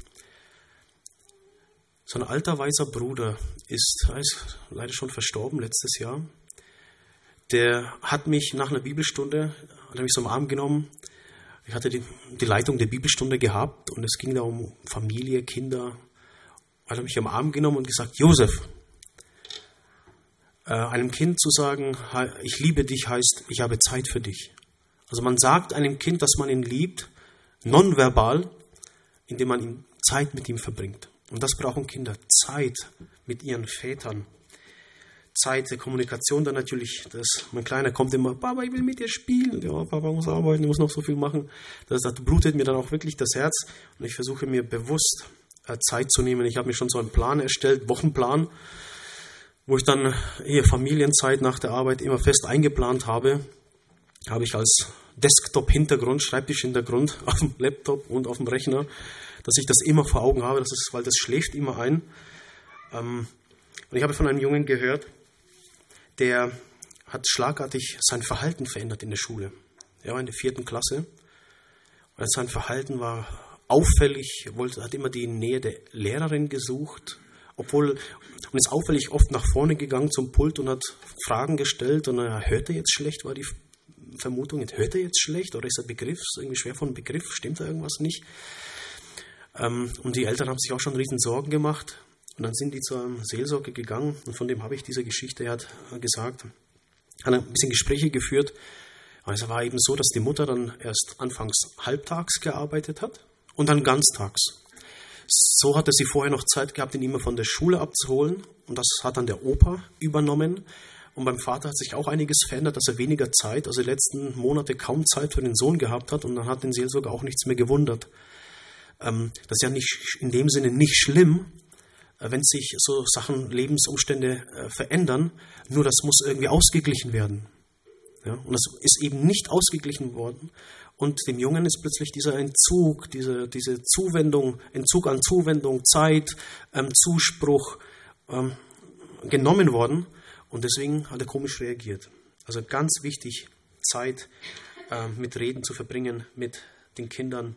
Speaker 1: so ein alter weißer Bruder ist, ist leider schon verstorben letztes Jahr. Der hat mich nach einer Bibelstunde, hat er mich so am Arm genommen. Ich hatte die, die Leitung der Bibelstunde gehabt und es ging da um Familie, Kinder. Hat er mich am Arm genommen und gesagt, Josef, äh, einem Kind zu sagen, ich liebe dich, heißt, ich habe Zeit für dich. Also man sagt einem Kind, dass man ihn liebt, nonverbal, indem man ihm Zeit mit ihm verbringt. Und das brauchen Kinder, Zeit mit ihren Vätern. Zeit der Kommunikation dann natürlich. Das, mein Kleiner kommt immer, Papa, ich will mit dir spielen. Ja, Papa muss arbeiten, ich muss noch so viel machen. Das, das blutet mir dann auch wirklich das Herz. Und ich versuche mir bewusst äh, Zeit zu nehmen. Ich habe mir schon so einen Plan erstellt, Wochenplan, wo ich dann hier Familienzeit nach der Arbeit immer fest eingeplant habe. Habe ich als Desktop-Hintergrund, Schreibtisch-Hintergrund auf dem Laptop und auf dem Rechner, dass ich das immer vor Augen habe, das ist, weil das schläft immer ein. Ähm, und ich habe von einem Jungen gehört, der hat schlagartig sein Verhalten verändert in der Schule. Er war in der vierten Klasse. Und sein Verhalten war auffällig, wollte, hat immer die Nähe der Lehrerin gesucht, obwohl, und ist auffällig oft nach vorne gegangen zum Pult und hat Fragen gestellt und er hörte jetzt schlecht, war die Vermutung, jetzt hört er jetzt schlecht oder ist der Begriff irgendwie schwer von Begriff, stimmt da irgendwas nicht? Und die Eltern haben sich auch schon riesen Sorgen gemacht. Und dann sind die zur Seelsorge gegangen und von dem habe ich diese Geschichte, er hat gesagt, hat ein bisschen Gespräche geführt. Aber es war eben so, dass die Mutter dann erst anfangs halbtags gearbeitet hat und dann ganztags. So hatte sie vorher noch Zeit gehabt, ihn immer von der Schule abzuholen und das hat dann der Opa übernommen. Und beim Vater hat sich auch einiges verändert, dass er weniger Zeit, also die letzten Monate kaum Zeit für den Sohn gehabt hat und dann hat den Seelsorger auch nichts mehr gewundert. Das ist ja nicht in dem Sinne nicht schlimm, wenn sich so Sachen, Lebensumstände äh, verändern, nur das muss irgendwie ausgeglichen werden. Ja? Und das ist eben nicht ausgeglichen worden. Und dem Jungen ist plötzlich dieser Entzug, diese, diese Zuwendung, Entzug an Zuwendung, Zeit, ähm, Zuspruch ähm, genommen worden. Und deswegen hat er komisch reagiert. Also ganz wichtig, Zeit äh, mit Reden zu verbringen, mit den Kindern.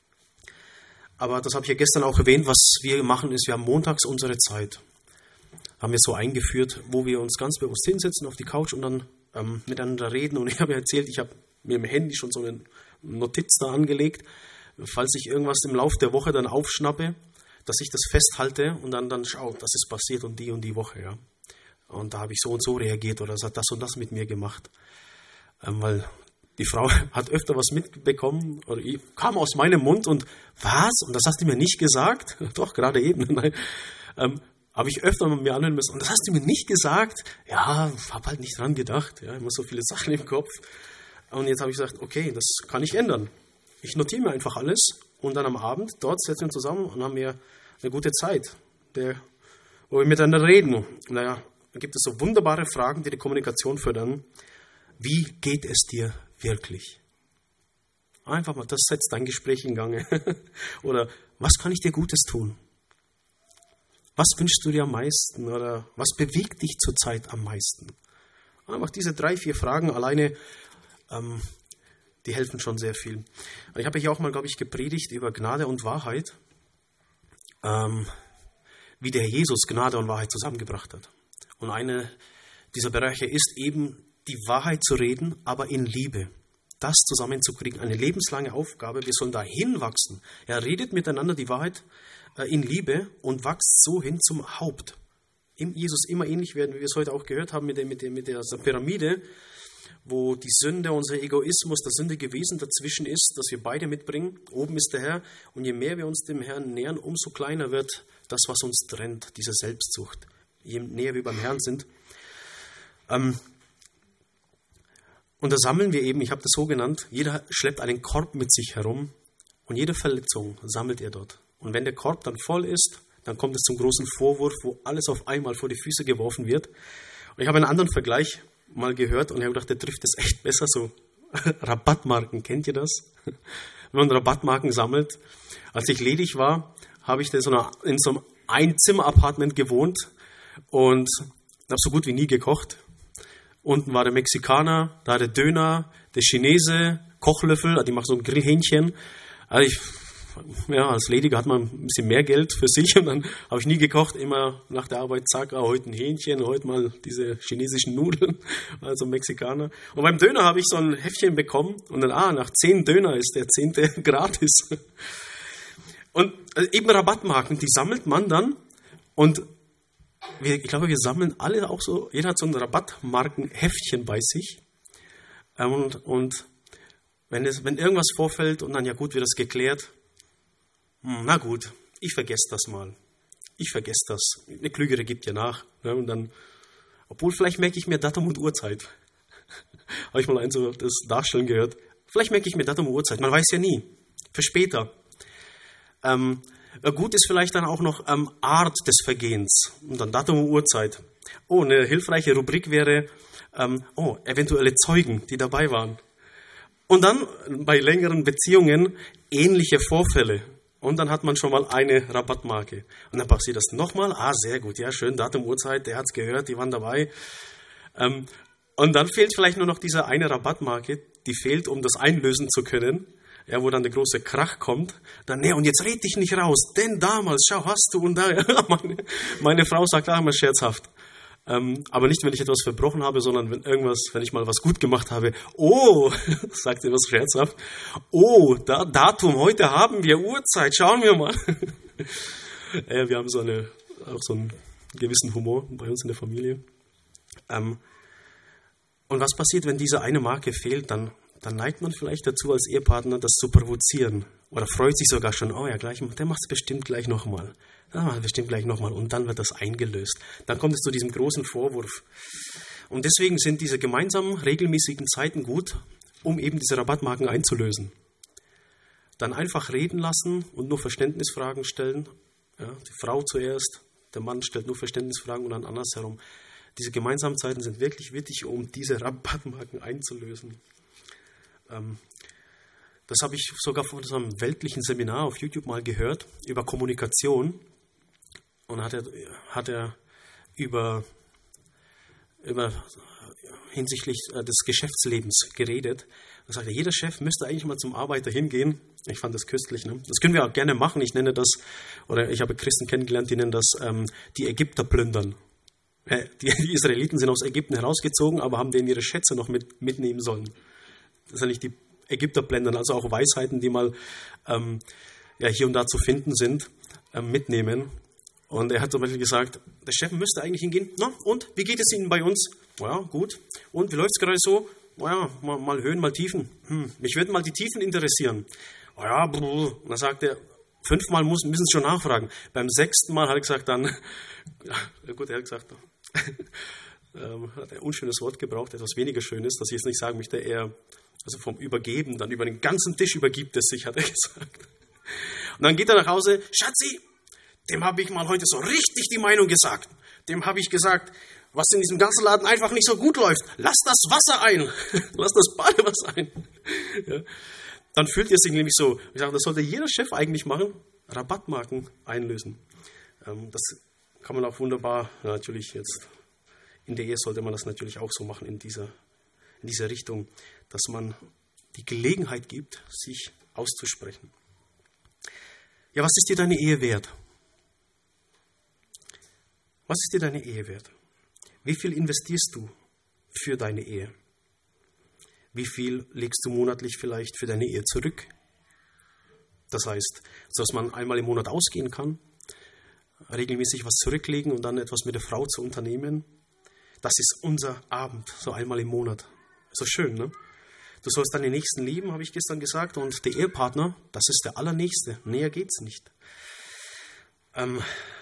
Speaker 1: Aber das habe ich ja gestern auch erwähnt, was wir machen ist, wir haben montags unsere Zeit. Haben wir so eingeführt, wo wir uns ganz bewusst hinsetzen auf die Couch und dann ähm, miteinander reden. Und ich habe ja erzählt, ich habe mir im Handy schon so eine Notiz da angelegt, falls ich irgendwas im Laufe der Woche dann aufschnappe, dass ich das festhalte und dann, dann schaue, das ist passiert und die und die Woche. Ja. Und da habe ich so und so reagiert oder es hat das und das mit mir gemacht. Ähm, weil die Frau hat öfter was mitbekommen oder kam aus meinem Mund und was? Und das hast du mir nicht gesagt? Doch, gerade eben. Nein. Ähm, habe ich öfter mir anhören müssen. Und das hast du mir nicht gesagt? Ja, ich habe halt nicht dran gedacht. Ja, immer so viele Sachen im Kopf. Und jetzt habe ich gesagt, okay, das kann ich ändern. Ich notiere mir einfach alles und dann am Abend dort setzen wir uns zusammen und haben wir eine gute Zeit, der, wo wir miteinander reden. Und da gibt es so wunderbare Fragen, die die Kommunikation fördern. Wie geht es dir wirklich? Einfach mal, das setzt dein Gespräch in Gang. Oder was kann ich dir Gutes tun? Was wünschst du dir am meisten? Oder was bewegt dich zurzeit am meisten? Einfach diese drei, vier Fragen alleine, ähm, die helfen schon sehr viel. Ich habe hier auch mal, glaube ich, gepredigt über Gnade und Wahrheit, ähm, wie der Herr Jesus Gnade und Wahrheit zusammengebracht hat. Und eine dieser Bereiche ist eben, die Wahrheit zu reden, aber in Liebe. Das zusammenzukriegen, eine lebenslange Aufgabe. Wir sollen da hinwachsen. Er redet miteinander die Wahrheit äh, in Liebe und wächst so hin zum Haupt. Im Jesus immer ähnlich werden, wie wir es heute auch gehört haben mit der, mit der, mit der Pyramide, wo die Sünde, unser Egoismus, das sündige Wesen dazwischen ist, das wir beide mitbringen. Oben ist der Herr und je mehr wir uns dem Herrn nähern, umso kleiner wird das, was uns trennt, diese Selbstsucht. Je näher wir beim Herrn sind. Ähm, Und da sammeln wir eben, ich habe das so genannt, jeder schleppt einen Korb mit sich herum und jede Verletzung sammelt er dort. Und wenn der Korb dann voll ist, dann kommt es zum großen Vorwurf, wo alles auf einmal vor die Füße geworfen wird. Und ich habe einen anderen Vergleich, mal gehört und ich habe gedacht, der trifft es echt besser so. Rabattmarken, kennt ihr das? Wenn man Rabattmarken sammelt. Als ich ledig war, habe ich in so, einer, in so einem Einzimmer-Apartment gewohnt und habe so gut wie nie gekocht. Unten war der Mexikaner, da der Döner, der Chinese, Kochlöffel, die machen so ein Grillhähnchen. Also ich, ja, als Lediger hat man ein bisschen mehr Geld für sich und dann habe ich nie gekocht, immer nach der Arbeit, zack, ah, heute ein Hähnchen, heute mal diese chinesischen Nudeln, also Mexikaner. Und beim Döner habe ich so ein Heftchen bekommen und dann, ah, nach zehn Döner ist der zehnte gratis. Und eben Rabattmarken, die sammelt man dann und wir, ich glaube, wir sammeln alle auch so, jeder hat so ein Rabattmarkenheftchen bei sich und, und wenn, es, wenn irgendwas vorfällt und dann, ja gut, wird das geklärt, na gut, ich vergesse das mal. Ich vergesse das. Eine Klügere gibt ja nach. Ne? Und dann, obwohl vielleicht merke ich mir Datum und Uhrzeit. Habe ich mal ein so das Darstellen gehört. Vielleicht merke ich mir Datum und Uhrzeit. Man weiß ja nie. Für später. Ähm, gut ist vielleicht dann auch noch ähm, Art des Vergehens. Und dann Datum und Uhrzeit. Oh, eine hilfreiche Rubrik wäre, ähm, oh, eventuelle Zeugen, die dabei waren. Und dann bei längeren Beziehungen ähnliche Vorfälle. Und dann hat man schon mal eine Rabattmarke. Und dann passiert das nochmal. Ah, sehr gut. Ja, schön. Datum, Uhrzeit. Der hat es gehört. Die waren dabei. Ähm, und dann fehlt vielleicht nur noch diese eine Rabattmarke. Die fehlt, um das einlösen zu können. Ja, wo dann der große Krach kommt. Dann, nee, und jetzt red dich nicht raus. Denn damals, schau, hast du und da. Ja, meine, meine Frau sagt auch immer scherzhaft. Ähm, aber nicht, wenn ich etwas verbrochen habe, sondern wenn irgendwas, wenn ich mal was gut gemacht habe. Oh, sagt sie was scherzhaft. Oh, da, Datum, heute haben wir Uhrzeit, schauen wir mal. äh, wir haben so, eine, auch so einen gewissen Humor bei uns in der Familie. Ähm, und was passiert, wenn diese eine Marke fehlt? Dann, dann neigt man vielleicht dazu, als Ehepartner das zu provozieren. Oder freut sich sogar schon, oh ja, gleich, der macht es bestimmt gleich nochmal. Das macht bestimmt gleich nochmal. Und dann wird das eingelöst. Dann kommt es zu diesem großen Vorwurf. Und deswegen sind diese gemeinsamen, regelmäßigen Zeiten gut, um eben diese Rabattmarken einzulösen. Dann einfach reden lassen und nur Verständnisfragen stellen. Ja, die Frau zuerst, der Mann stellt nur Verständnisfragen und dann andersherum. Diese gemeinsamen Zeiten sind wirklich wichtig, um diese Rabattmarken einzulösen. Ähm, Das habe ich sogar von so einem weltlichen Seminar auf YouTube mal gehört, über Kommunikation. Und hat er, hat er über, über hinsichtlich des Geschäftslebens geredet. Da sagte er, jeder Chef müsste eigentlich mal zum Arbeiter hingehen. Ich fand das köstlich. Ne? Das können wir auch gerne machen. Ich nenne das, oder ich habe Christen kennengelernt, die nennen das ähm, die Ägypter plündern. Äh, die, die Israeliten sind aus Ägypten herausgezogen, aber haben denen ihre Schätze noch mit, mitnehmen sollen. Das ist eigentlich die Ägypter plündern, also auch Weisheiten, die mal ähm, ja, hier und da zu finden sind, ähm, mitnehmen. Und er hat zum Beispiel gesagt, der Chef müsste eigentlich hingehen, na und, wie geht es Ihnen bei uns? Ja, gut. Und, wie läuft es gerade so? Ja, mal, mal Höhen, mal Tiefen. Hm, mich würden mal die Tiefen interessieren. Ja, brr. Und dann sagt er, fünfmal muss, müssen Sie schon nachfragen. Beim sechsten Mal hat er gesagt dann, ja, gut, er hat gesagt, ähm, hat ein unschönes Wort gebraucht, etwas weniger Schönes, das ich jetzt nicht sagen möchte, er, also vom Übergeben, dann über den ganzen Tisch übergibt es sich, hat er gesagt. Und dann geht er nach Hause, Schatzi, dem habe ich mal heute so richtig die Meinung gesagt. Dem habe ich gesagt, was in diesem ganzen Laden einfach nicht so gut läuft. Lass das Wasser ein. Lass das Badewasser ein. Ja. Dann fühlt er sich nämlich so. Ich sage, das sollte jeder Chef eigentlich machen. Rabattmarken einlösen. Ähm, das kann man auch wunderbar, ja, natürlich jetzt in der Ehe sollte man das natürlich auch so machen in dieser, in dieser Richtung, dass man die Gelegenheit gibt, sich auszusprechen. Ja, was ist dir deine Ehe wert? Was ist dir deine Ehe wert? Wie viel investierst du für deine Ehe? Wie viel legst du monatlich vielleicht für deine Ehe zurück? Das heißt, dass man einmal im Monat ausgehen kann, regelmäßig was zurücklegen und dann etwas mit der Frau zu unternehmen. Das ist unser Abend, so einmal im Monat. So schön, ne? Du sollst deine Nächsten lieben, habe ich gestern gesagt, und der Ehepartner, das ist der Allernächste. Näher geht's nicht. Ähm,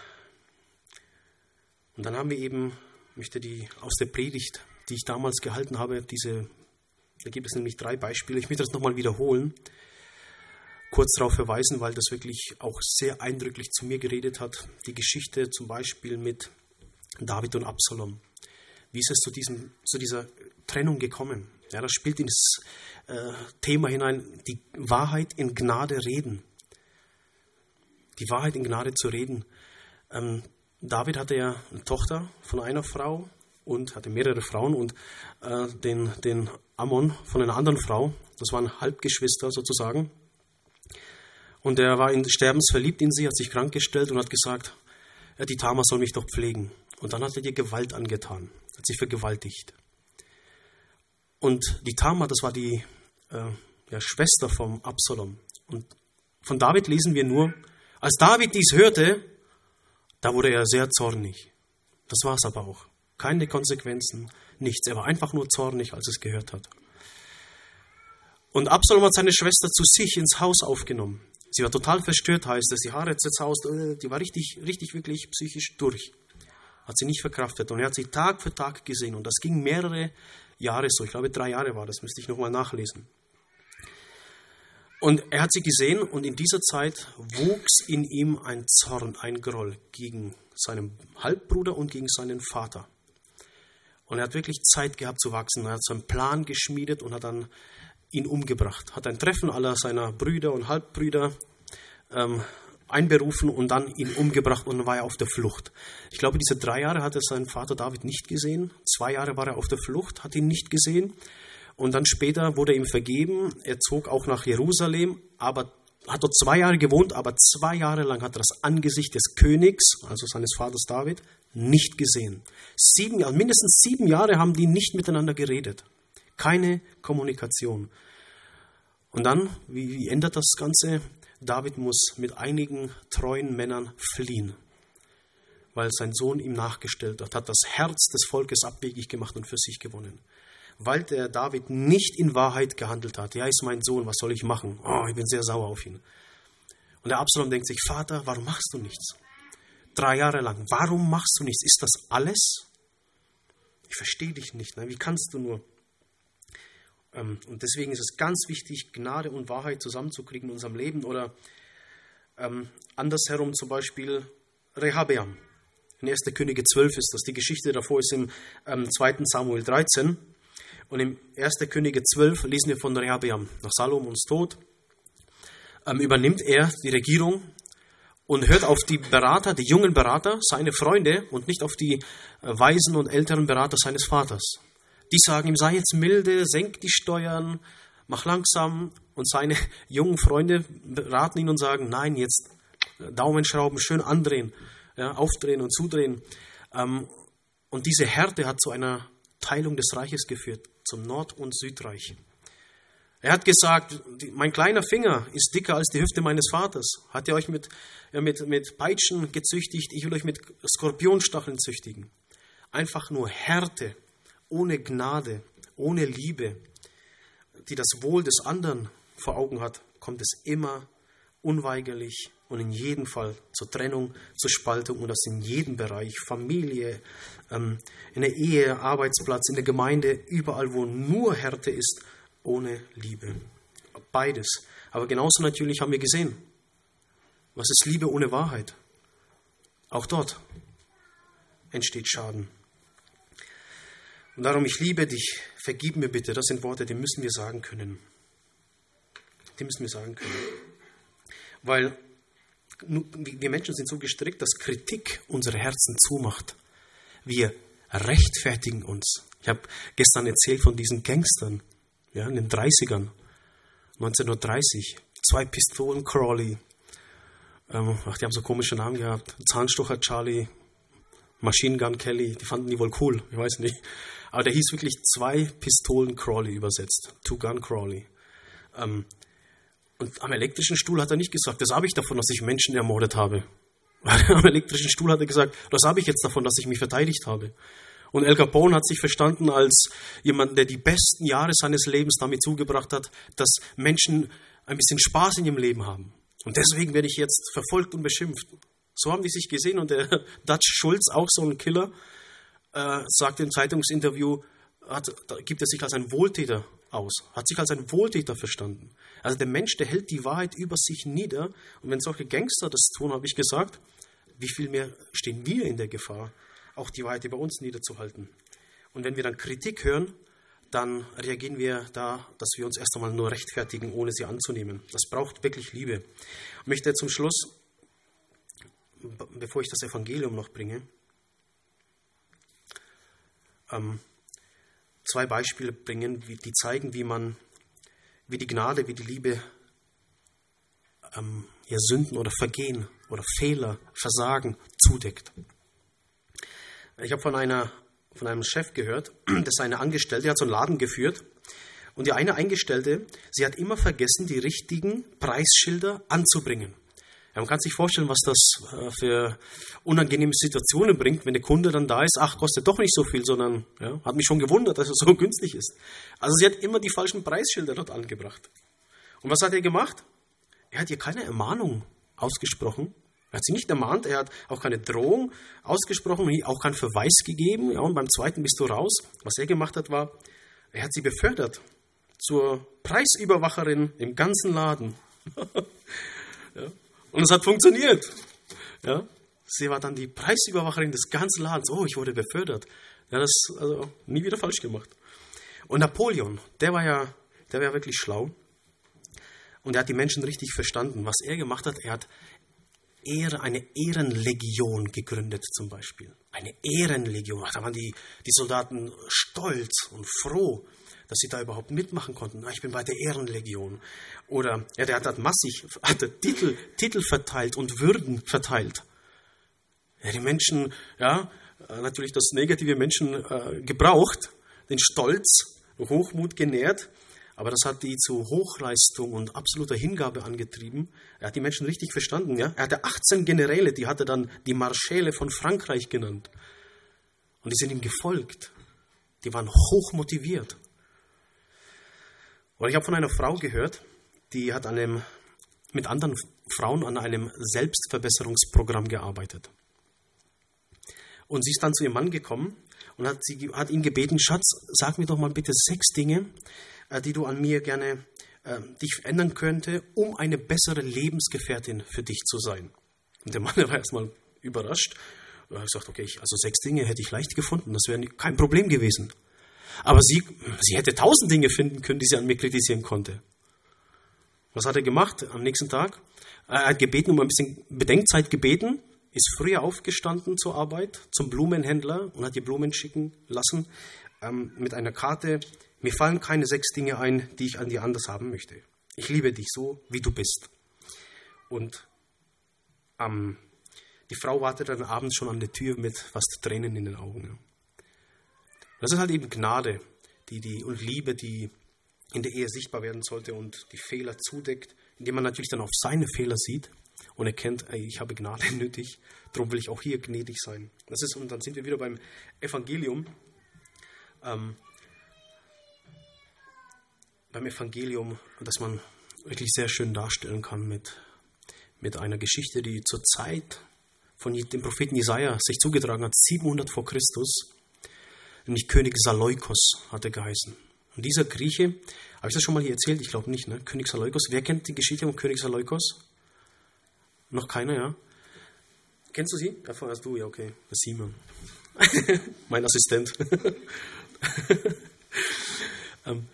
Speaker 1: und dann haben wir eben, ich möchte die aus der Predigt, die ich damals gehalten habe, diese, da gibt es nämlich drei Beispiele. Ich möchte das nochmal wiederholen, kurz darauf verweisen, weil das wirklich auch sehr eindrücklich zu mir geredet hat. Die Geschichte zum Beispiel mit David und Absalom. Wie ist es zu, diesem, zu dieser Trennung gekommen? Ja, das spielt in das äh, Thema hinein, die Wahrheit in Gnade reden. Die Wahrheit in Gnade zu reden. Ähm, David hatte ja eine Tochter von einer Frau und hatte mehrere Frauen und äh, den, den Ammon von einer anderen Frau. Das waren Halbgeschwister sozusagen. Und er war in sterbensverliebt in sie, hat sich krank gestellt und hat gesagt, ja, die Tamar soll mich doch pflegen. Und dann hat er ihr Gewalt angetan, hat sie vergewaltigt. Und die Tamar, das war die äh, ja, Schwester vom Absalom. Und von David lesen wir nur, als David dies hörte, da wurde er sehr zornig. Das war es aber auch. Keine Konsequenzen, nichts. Er war einfach nur zornig, als er es gehört hat. Und Absalom hat seine Schwester zu sich ins Haus aufgenommen. Sie war total verstört, heißt es. Die Haare zerzaust, die war richtig, richtig, wirklich psychisch durch. Hat sie nicht verkraftet. Und er hat sie Tag für Tag gesehen. Und das ging mehrere Jahre so. Ich glaube, drei Jahre war das. Müsste ich nochmal nachlesen. Und er hat sie gesehen und in dieser Zeit wuchs in ihm ein Zorn, ein Groll gegen seinen Halbbruder und gegen seinen Vater. Und er hat wirklich Zeit gehabt zu wachsen. Er hat so einen Plan geschmiedet und hat dann ihn umgebracht. Hat ein Treffen aller seiner Brüder und Halbbrüder ähm, einberufen und dann ihn umgebracht und dann war er auf der Flucht. Ich glaube, diese drei Jahre hat er seinen Vater David nicht gesehen. Zwei Jahre war er auf der Flucht, hat ihn nicht gesehen. Und dann später wurde ihm vergeben. Er zog auch nach Jerusalem, aber hat dort zwei Jahre gewohnt, aber zwei Jahre lang hat er das Angesicht des Königs, also seines Vaters David, nicht gesehen. Sieben, also mindestens sieben Jahre haben die nicht miteinander geredet. Keine Kommunikation. Und dann, wie, wie ändert das Ganze? David muss mit einigen treuen Männern fliehen, weil sein Sohn ihm nachgestellt hat, hat das Herz des Volkes abwegig gemacht und für sich gewonnen. Weil der David nicht in Wahrheit gehandelt hat. Ja, ist mein Sohn, was soll ich machen? Oh, ich bin sehr sauer auf ihn. Und der Absalom denkt sich, Vater, warum machst du nichts? Drei Jahre lang, warum machst du nichts? Ist das alles? Ich verstehe dich nicht. Ne? Wie kannst du nur? Und deswegen ist es ganz wichtig, Gnade und Wahrheit zusammenzukriegen in unserem Leben. Oder ähm, andersherum zum Beispiel Rehabeam. In erster Könige zwölf ist das. Die Geschichte davor ist im ähm, zweiten Samuel dreizehn. Und im erster Könige zwölf lesen wir von Rehabeam. Nach Salomons Tod ähm, übernimmt er die Regierung und hört auf die Berater, die jungen Berater, seine Freunde und nicht auf die äh, weisen und älteren Berater seines Vaters. Die sagen ihm, sei jetzt milde, senk die Steuern, mach langsam. Und seine jungen Freunde beraten ihn und sagen, nein, jetzt Daumenschrauben schön andrehen, ja, aufdrehen und zudrehen. Ähm, und diese Härte hat zu einer Teilung des Reiches geführt, zum Nord- und Südreich. Er hat gesagt, mein kleiner Finger ist dicker als die Hüfte meines Vaters. Hat er euch mit, ja, mit, mit Peitschen gezüchtigt, ich will euch mit Skorpionstacheln züchtigen. Einfach nur Härte. Ohne Gnade, ohne Liebe, die das Wohl des anderen vor Augen hat, kommt es immer unweigerlich und in jedem Fall zur Trennung, zur Spaltung und das in jedem Bereich, Familie, ähm, in der Ehe, Arbeitsplatz, in der Gemeinde, überall, wo nur Härte ist, ohne Liebe. Beides. Aber genauso natürlich haben wir gesehen, was ist Liebe ohne Wahrheit? Auch dort entsteht Schaden. Und darum, ich liebe dich, vergib mir bitte. Das sind Worte, die müssen wir sagen können. Die müssen wir sagen können. Weil wir Menschen sind so gestrickt, dass Kritik unsere Herzen zumacht. Wir rechtfertigen uns. Ich habe gestern erzählt von diesen Gangstern, ja, in den dreißigern, neunzehnhundertdreißig. Zwei Pistolen Crawley. Ähm, ach, die haben so komische Namen gehabt. Zahnstocher Charlie, Machine Gun Kelly. Die fanden die wohl cool, ich weiß nicht. Aber der hieß wirklich zwei Pistolen Crawley übersetzt. Two Gun Crawley. Ähm, und am elektrischen Stuhl hat er nicht gesagt, das habe ich davon, dass ich Menschen ermordet habe. Am elektrischen Stuhl hat er gesagt, das habe ich jetzt davon, dass ich mich verteidigt habe. Und El Capone hat sich verstanden als jemand, der die besten Jahre seines Lebens damit zugebracht hat, dass Menschen ein bisschen Spaß in ihrem Leben haben. Und deswegen werde ich jetzt verfolgt und beschimpft. So haben die sich gesehen. Und der Dutch Schultz, auch so ein Killer, äh, sagt im Zeitungsinterview, hat, da gibt er sich als ein Wohltäter aus, hat sich als ein Wohltäter verstanden. Also der Mensch, der hält die Wahrheit über sich nieder. Und wenn solche Gangster das tun, habe ich gesagt, wie viel mehr stehen wir in der Gefahr, auch die Wahrheit über uns niederzuhalten. Und wenn wir dann Kritik hören, dann reagieren wir da, dass wir uns erst einmal nur rechtfertigen, ohne sie anzunehmen. Das braucht wirklich Liebe. Ich möchte zum Schluss, bevor ich das Evangelium noch bringe, ähm, zwei Beispiele bringen, wie, die zeigen, wie man, wie die Gnade, wie die Liebe ähm, ja, Sünden oder Vergehen oder Fehler, Versagen zudeckt. Ich habe von einer von einem Chef gehört, dass eine Angestellte, die hat so einen Laden geführt, und die eine Angestellte, sie hat immer vergessen, die richtigen Preisschilder anzubringen. Ja, man kann sich vorstellen, was das für unangenehme Situationen bringt, wenn der Kunde dann da ist, ach, kostet doch nicht so viel, sondern ja, hat mich schon gewundert, dass es so günstig ist. Also sie hat immer die falschen Preisschilder dort angebracht. Und was hat er gemacht? Er hat ihr keine Ermahnung ausgesprochen. Er hat sie nicht ermahnt, er hat auch keine Drohung ausgesprochen, auch keinen Verweis gegeben. Ja, und beim zweiten bist du raus. Was er gemacht hat, war, er hat sie befördert zur Preisüberwacherin im ganzen Laden. Ja. Und es hat funktioniert. Ja. Sie war dann die Preisüberwacherin des ganzen Ladens. Oh, ich wurde befördert. Ja, das also nie wieder falsch gemacht. Und Napoleon, der war ja, der war ja wirklich schlau. Und er hat die Menschen richtig verstanden. Was er gemacht hat, er hat Ehre, eine Ehrenlegion gegründet zum Beispiel. Eine Ehrenlegion. Ach, da waren die, die Soldaten stolz und froh, dass sie da überhaupt mitmachen konnten. Ich bin bei der Ehrenlegion. Oder ja, der hat, hat massig hat Titel, Titel verteilt und Würden verteilt. Ja, die Menschen, ja, natürlich das negative Menschen äh, gebraucht, den Stolz, Hochmut genährt. Aber das hat die zu Hochleistung und absoluter Hingabe angetrieben. Er hat die Menschen richtig verstanden. Ja? Er hatte achtzehn Generäle, die hat er dann die Marschäle von Frankreich genannt. Und die sind ihm gefolgt. Die waren hoch motiviert. Und ich habe von einer Frau gehört, die hat an einem, mit anderen Frauen an einem Selbstverbesserungsprogramm gearbeitet. Und sie ist dann zu ihrem Mann gekommen und hat, sie, hat ihn gebeten, Schatz, sag mir doch mal bitte sechs Dinge, die du an mir gerne äh, dich ändern könnte, um eine bessere Lebensgefährtin für dich zu sein. Und der Mann, der war erstmal überrascht. Er hat gesagt, okay, ich, also sechs Dinge hätte ich leicht gefunden, das wäre kein Problem gewesen. Aber sie, sie hätte tausend Dinge finden können, die sie an mir kritisieren konnte. Was hat er gemacht am nächsten Tag? Er hat gebeten, um ein bisschen Bedenkzeit gebeten, ist früher aufgestanden zur Arbeit, zum Blumenhändler und hat die Blumen schicken lassen ähm, mit einer Karte. Mir fallen keine sechs Dinge ein, die ich an dir anders haben möchte. Ich liebe dich so, wie du bist. Und ähm, die Frau wartet dann abends schon an der Tür mit fast Tränen in den Augen. Ja. Das ist halt eben Gnade die, die, und Liebe, die in der Ehe sichtbar werden sollte und die Fehler zudeckt, indem man natürlich dann auf seine Fehler sieht und erkennt, ey, ich habe Gnade nötig, darum will ich auch hier gnädig sein. Das ist, und dann sind wir wieder beim Evangelium. Ähm, beim Evangelium, das man wirklich sehr schön darstellen kann mit, mit einer Geschichte, die zur Zeit von dem Propheten Jesaja sich zugetragen hat, siebenhundert vor Christus, nämlich König Seleukos hat er geheißen. Und dieser Grieche, habe ich das schon mal hier erzählt? Ich glaube nicht, ne? König Seleukos. Wer kennt die Geschichte von König Seleukos? Noch keiner, ja? Kennst du sie? Davon hast du, ja, okay. Das Simon. Mein Assistent. ähm,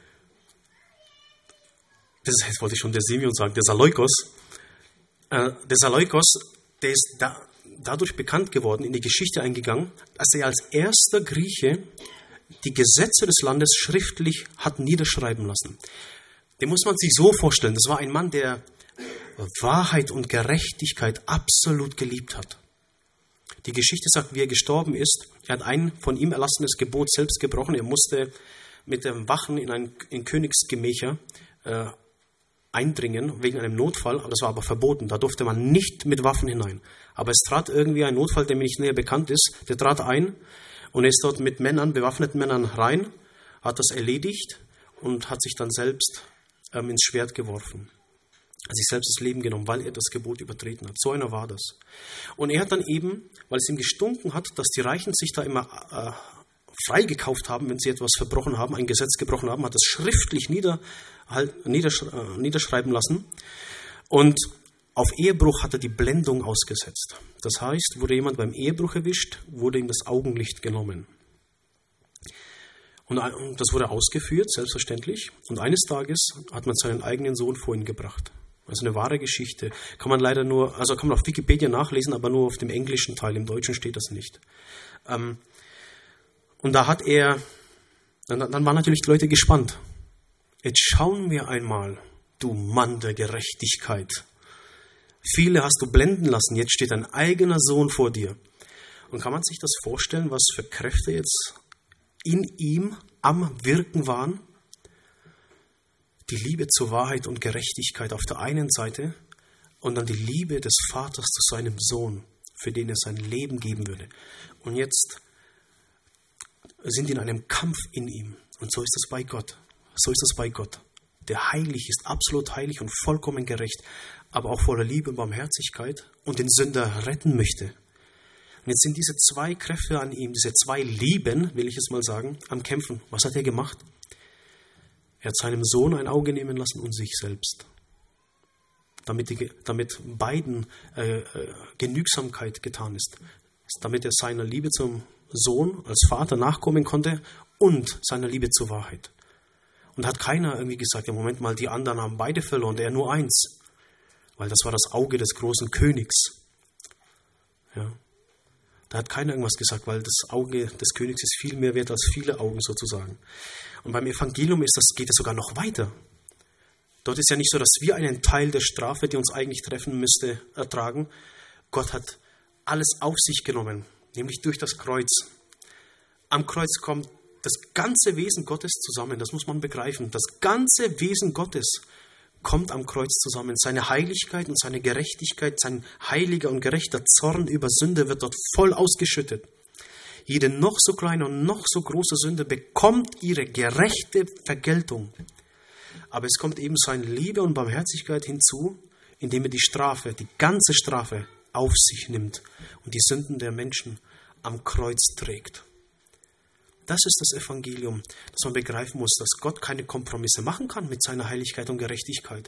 Speaker 1: das ist, jetzt wollte ich schon der Simeon sagen, der Seleukos. Äh, der Seleukos, der ist da, dadurch bekannt geworden, in die Geschichte eingegangen, dass er als erster Grieche die Gesetze des Landes schriftlich hat niederschreiben lassen. Den muss man sich so vorstellen, das war ein Mann, der Wahrheit und Gerechtigkeit absolut geliebt hat. Die Geschichte sagt, wie er gestorben ist, er hat ein von ihm erlassenes Gebot selbst gebrochen, er musste mit dem Wachen in ein in Königsgemächer äh, eindringen, wegen einem Notfall, das war aber verboten, da durfte man nicht mit Waffen hinein. Aber es trat irgendwie ein Notfall, der mir nicht näher bekannt ist, der trat ein und er ist dort mit Männern, bewaffneten Männern rein, hat das erledigt und hat sich dann selbst ähm, ins Schwert geworfen. Hat sich selbst das Leben genommen, weil er das Gebot übertreten hat. So einer war das. Und er hat dann eben, weil es ihm gestunken hat, dass die Reichen sich da immer äh, freigekauft haben, wenn sie etwas verbrochen haben, ein Gesetz gebrochen haben, hat das schriftlich nieder, halt, niedersch, äh, niederschreiben lassen. Und auf Ehebruch hat er die Blendung ausgesetzt. Das heißt, wurde jemand beim Ehebruch erwischt, wurde ihm das Augenlicht genommen. Und das wurde ausgeführt, selbstverständlich. Und eines Tages hat man seinen eigenen Sohn vor ihn gebracht. Also eine wahre Geschichte. Kann man leider nur, also kann man auf Wikipedia nachlesen, aber nur auf dem englischen Teil. Im Deutschen steht das nicht. Und da hat er, dann, dann waren natürlich die Leute gespannt. Jetzt schauen wir einmal, du Mann der Gerechtigkeit. Viele hast du blenden lassen, jetzt steht dein eigener Sohn vor dir. Und kann man sich das vorstellen, was für Kräfte jetzt in ihm am Wirken waren? Die Liebe zur Wahrheit und Gerechtigkeit auf der einen Seite und dann die Liebe des Vaters zu seinem Sohn, für den er sein Leben geben würde. Und jetzt sind in einem Kampf in ihm. Und so ist es bei Gott. So ist es bei Gott. Der heilig ist, absolut heilig und vollkommen gerecht, aber auch voller Liebe und Barmherzigkeit und den Sünder retten möchte. Und jetzt sind diese zwei Kräfte an ihm, diese zwei Lieben, will ich es mal sagen, am Kämpfen. Was hat er gemacht? Er hat seinem Sohn ein Auge nehmen lassen und sich selbst. Damit, die, damit beiden äh, äh, Genügsamkeit getan ist. Damit er seiner Liebe zum Sohn als Vater nachkommen konnte und seiner Liebe zur Wahrheit. Und hat keiner irgendwie gesagt, ja Moment mal, die anderen haben beide verloren, der nur eins. Weil das war das Auge des großen Königs. Ja. Da hat keiner irgendwas gesagt, weil das Auge des Königs ist viel mehr wert als viele Augen sozusagen. Und beim Evangelium ist das, geht es sogar noch weiter. Dort ist ja nicht so, dass wir einen Teil der Strafe, die uns eigentlich treffen müsste, ertragen. Gott hat alles auf sich genommen, nämlich durch das Kreuz. Am Kreuz kommt das ganze Wesen Gottes zusammen, das muss man begreifen. Das ganze Wesen Gottes kommt am Kreuz zusammen. Seine Heiligkeit und seine Gerechtigkeit, sein heiliger und gerechter Zorn über Sünde wird dort voll ausgeschüttet. Jede noch so kleine und noch so große Sünde bekommt ihre gerechte Vergeltung. Aber es kommt eben seine Liebe und Barmherzigkeit hinzu, indem er die Strafe, die ganze Strafe auf sich nimmt und die Sünden der Menschen am Kreuz trägt. Das ist das Evangelium, dass man begreifen muss, dass Gott keine Kompromisse machen kann mit seiner Heiligkeit und Gerechtigkeit.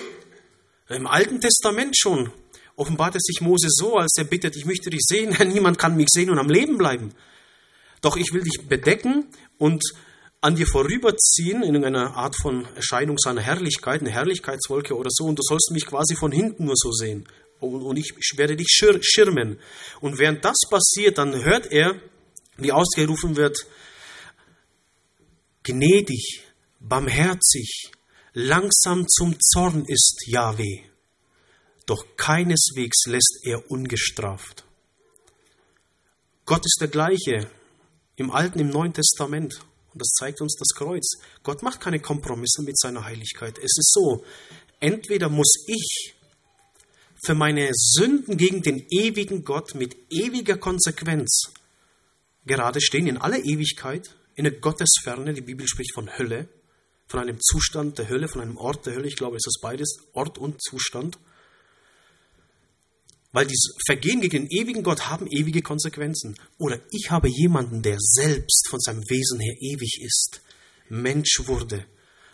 Speaker 1: Im Alten Testament schon offenbart es sich Mose so, als er bittet, ich möchte dich sehen, niemand kann mich sehen und am Leben bleiben. Doch ich will dich bedecken und an dir vorüberziehen in einer Art von Erscheinung seiner Herrlichkeit, eine Herrlichkeitswolke oder so, und du sollst mich quasi von hinten nur so sehen. Und ich werde dich schirmen. Und während das passiert, dann hört er, wie ausgerufen wird, gnädig, barmherzig, langsam zum Zorn ist Jahwe, doch keineswegs lässt er ungestraft. Gott ist der gleiche im Alten, im Neuen Testament. Und das zeigt uns das Kreuz. Gott macht keine Kompromisse mit seiner Heiligkeit. Es ist so, entweder muss ich für meine Sünden gegen den ewigen Gott mit ewiger Konsequenz gerade stehen, in aller Ewigkeit, in der Gottesferne. Die Bibel spricht von Hölle, von einem Zustand der Hölle, von einem Ort der Hölle. Ich glaube, es ist beides, Ort und Zustand. Weil die Vergehen gegen den ewigen Gott haben ewige Konsequenzen. Oder ich habe jemanden, der selbst von seinem Wesen her ewig ist, Mensch wurde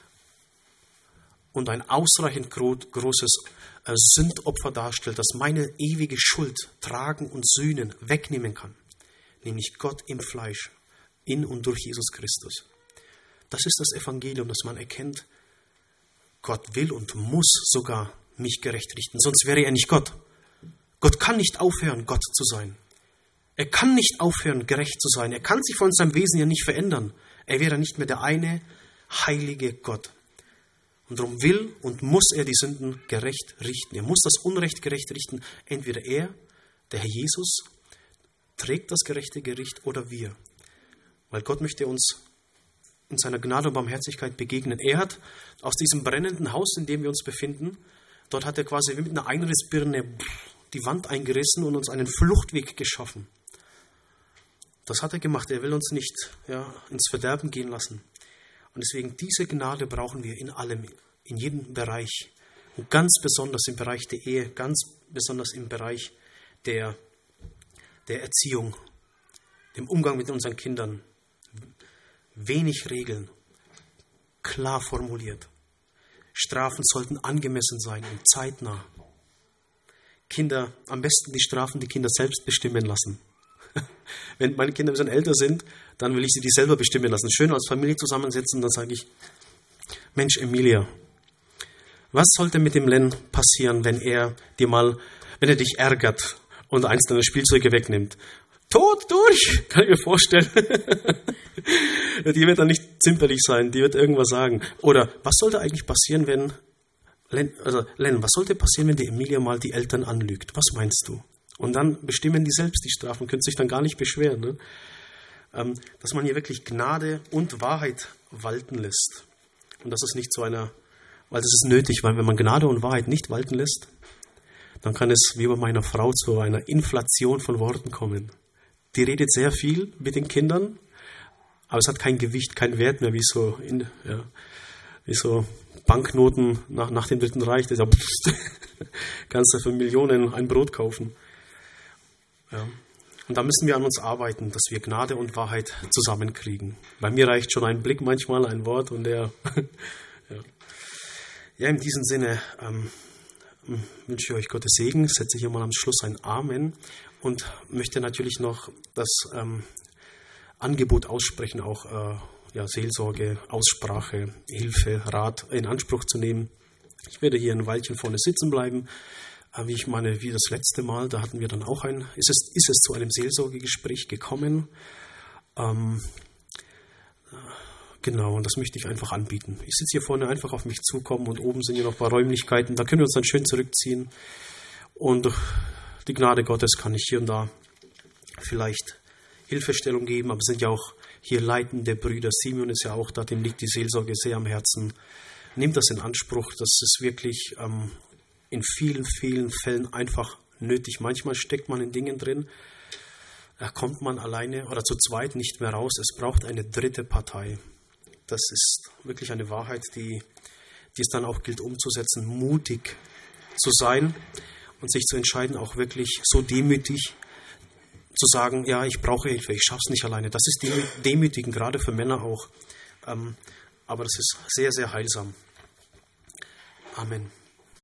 Speaker 1: und ein ausreichend großes Sündopfer darstellt, das meine ewige Schuld tragen und sühnen, wegnehmen kann. Nämlich Gott im Fleisch, in und durch Jesus Christus. Das ist das Evangelium, dass man erkennt, Gott will und muss sogar mich gerecht richten, sonst wäre er nicht Gott. Gott kann nicht aufhören, Gott zu sein. Er kann nicht aufhören, gerecht zu sein. Er kann sich von seinem Wesen ja nicht verändern. Er wäre nicht mehr der eine heilige Gott. Und darum will und muss er die Sünden gerecht richten. Er muss das Unrecht gerecht richten. Entweder er, der Herr Jesus, trägt das gerechte Gericht oder wir. Weil Gott möchte uns in seiner Gnade und Barmherzigkeit begegnen. Er hat aus diesem brennenden Haus, in dem wir uns befinden, dort hat er quasi wie mit einer Einrissbirne die Wand eingerissen und uns einen Fluchtweg geschaffen. Das hat er gemacht. Er will uns nicht ja, ins Verderben gehen lassen. Und deswegen diese Gnade brauchen wir in allem, in jedem Bereich. Und ganz besonders im Bereich der Ehe, ganz besonders im Bereich der, der Erziehung, dem Umgang mit unseren Kindern. Wenig Regeln, klar formuliert. Strafen sollten angemessen sein und zeitnah. Kinder, am besten die Strafen die Kinder selbst bestimmen lassen. Wenn meine Kinder ein bisschen älter sind, dann will ich sie die selber bestimmen lassen. Schön als Familie zusammensetzen, dann sage ich, Mensch, Emilia, was sollte mit dem Len passieren, wenn er dir mal, wenn er dich ärgert und eins deiner Spielzeuge wegnimmt? Tot durch, kann ich mir vorstellen. Die wird dann nicht zimperlich sein, die wird irgendwas sagen. Oder was sollte eigentlich passieren, wenn, Len, also Len, was sollte passieren, wenn die Emilia mal die Eltern anlügt? Was meinst du? Und dann bestimmen die selbst die Strafen, können sich dann gar nicht beschweren. Ne? Ähm, dass man hier wirklich Gnade und Wahrheit walten lässt. Und das ist nicht zu einer, weil das ist nötig, weil wenn man Gnade und Wahrheit nicht walten lässt, dann kann es wie bei meiner Frau zu einer Inflation von Worten kommen. Die redet sehr viel mit den Kindern, aber es hat kein Gewicht, keinen Wert mehr, wie so, in, ja, wie so Banknoten nach, nach dem Dritten Reich. Das ist ja, kannst du für Millionen ein Brot kaufen. Ja. Und da müssen wir an uns arbeiten, dass wir Gnade und Wahrheit zusammenkriegen. Bei mir reicht schon ein Blick manchmal, ein Wort und der... ja. ja, in diesem Sinne ähm, wünsche ich euch Gottes Segen, setze hier mal am Schluss ein Amen und möchte natürlich noch das ähm, Angebot aussprechen, auch äh, ja, Seelsorge, Aussprache, Hilfe, Rat in Anspruch zu nehmen. Ich werde hier ein Weilchen vorne sitzen bleiben. Wie ich meine, wie das letzte Mal, da hatten wir dann auch ein, ist es, ist es zu einem Seelsorgegespräch gekommen. Ähm, genau, und das möchte ich einfach anbieten. Ich sitze hier vorne, einfach auf mich zukommen und oben sind ja noch ein paar Räumlichkeiten, da können wir uns dann schön zurückziehen. Und durch die Gnade Gottes kann ich hier und da vielleicht Hilfestellung geben, aber es sind ja auch hier leitende Brüder. Simeon ist ja auch da, dem liegt die Seelsorge sehr am Herzen. Nehmt das in Anspruch, das ist wirklich... Ähm, in vielen, vielen Fällen einfach nötig. Manchmal steckt man in Dingen drin, da kommt man alleine oder zu zweit nicht mehr raus. Es braucht eine dritte Partei. Das ist wirklich eine Wahrheit, die, die es dann auch gilt umzusetzen, mutig zu sein und sich zu entscheiden, auch wirklich so demütig zu sagen, ja, ich brauche Hilfe, ich schaffe es nicht alleine. Das ist demütigend, gerade für Männer auch. Aber das ist sehr, sehr heilsam. Amen.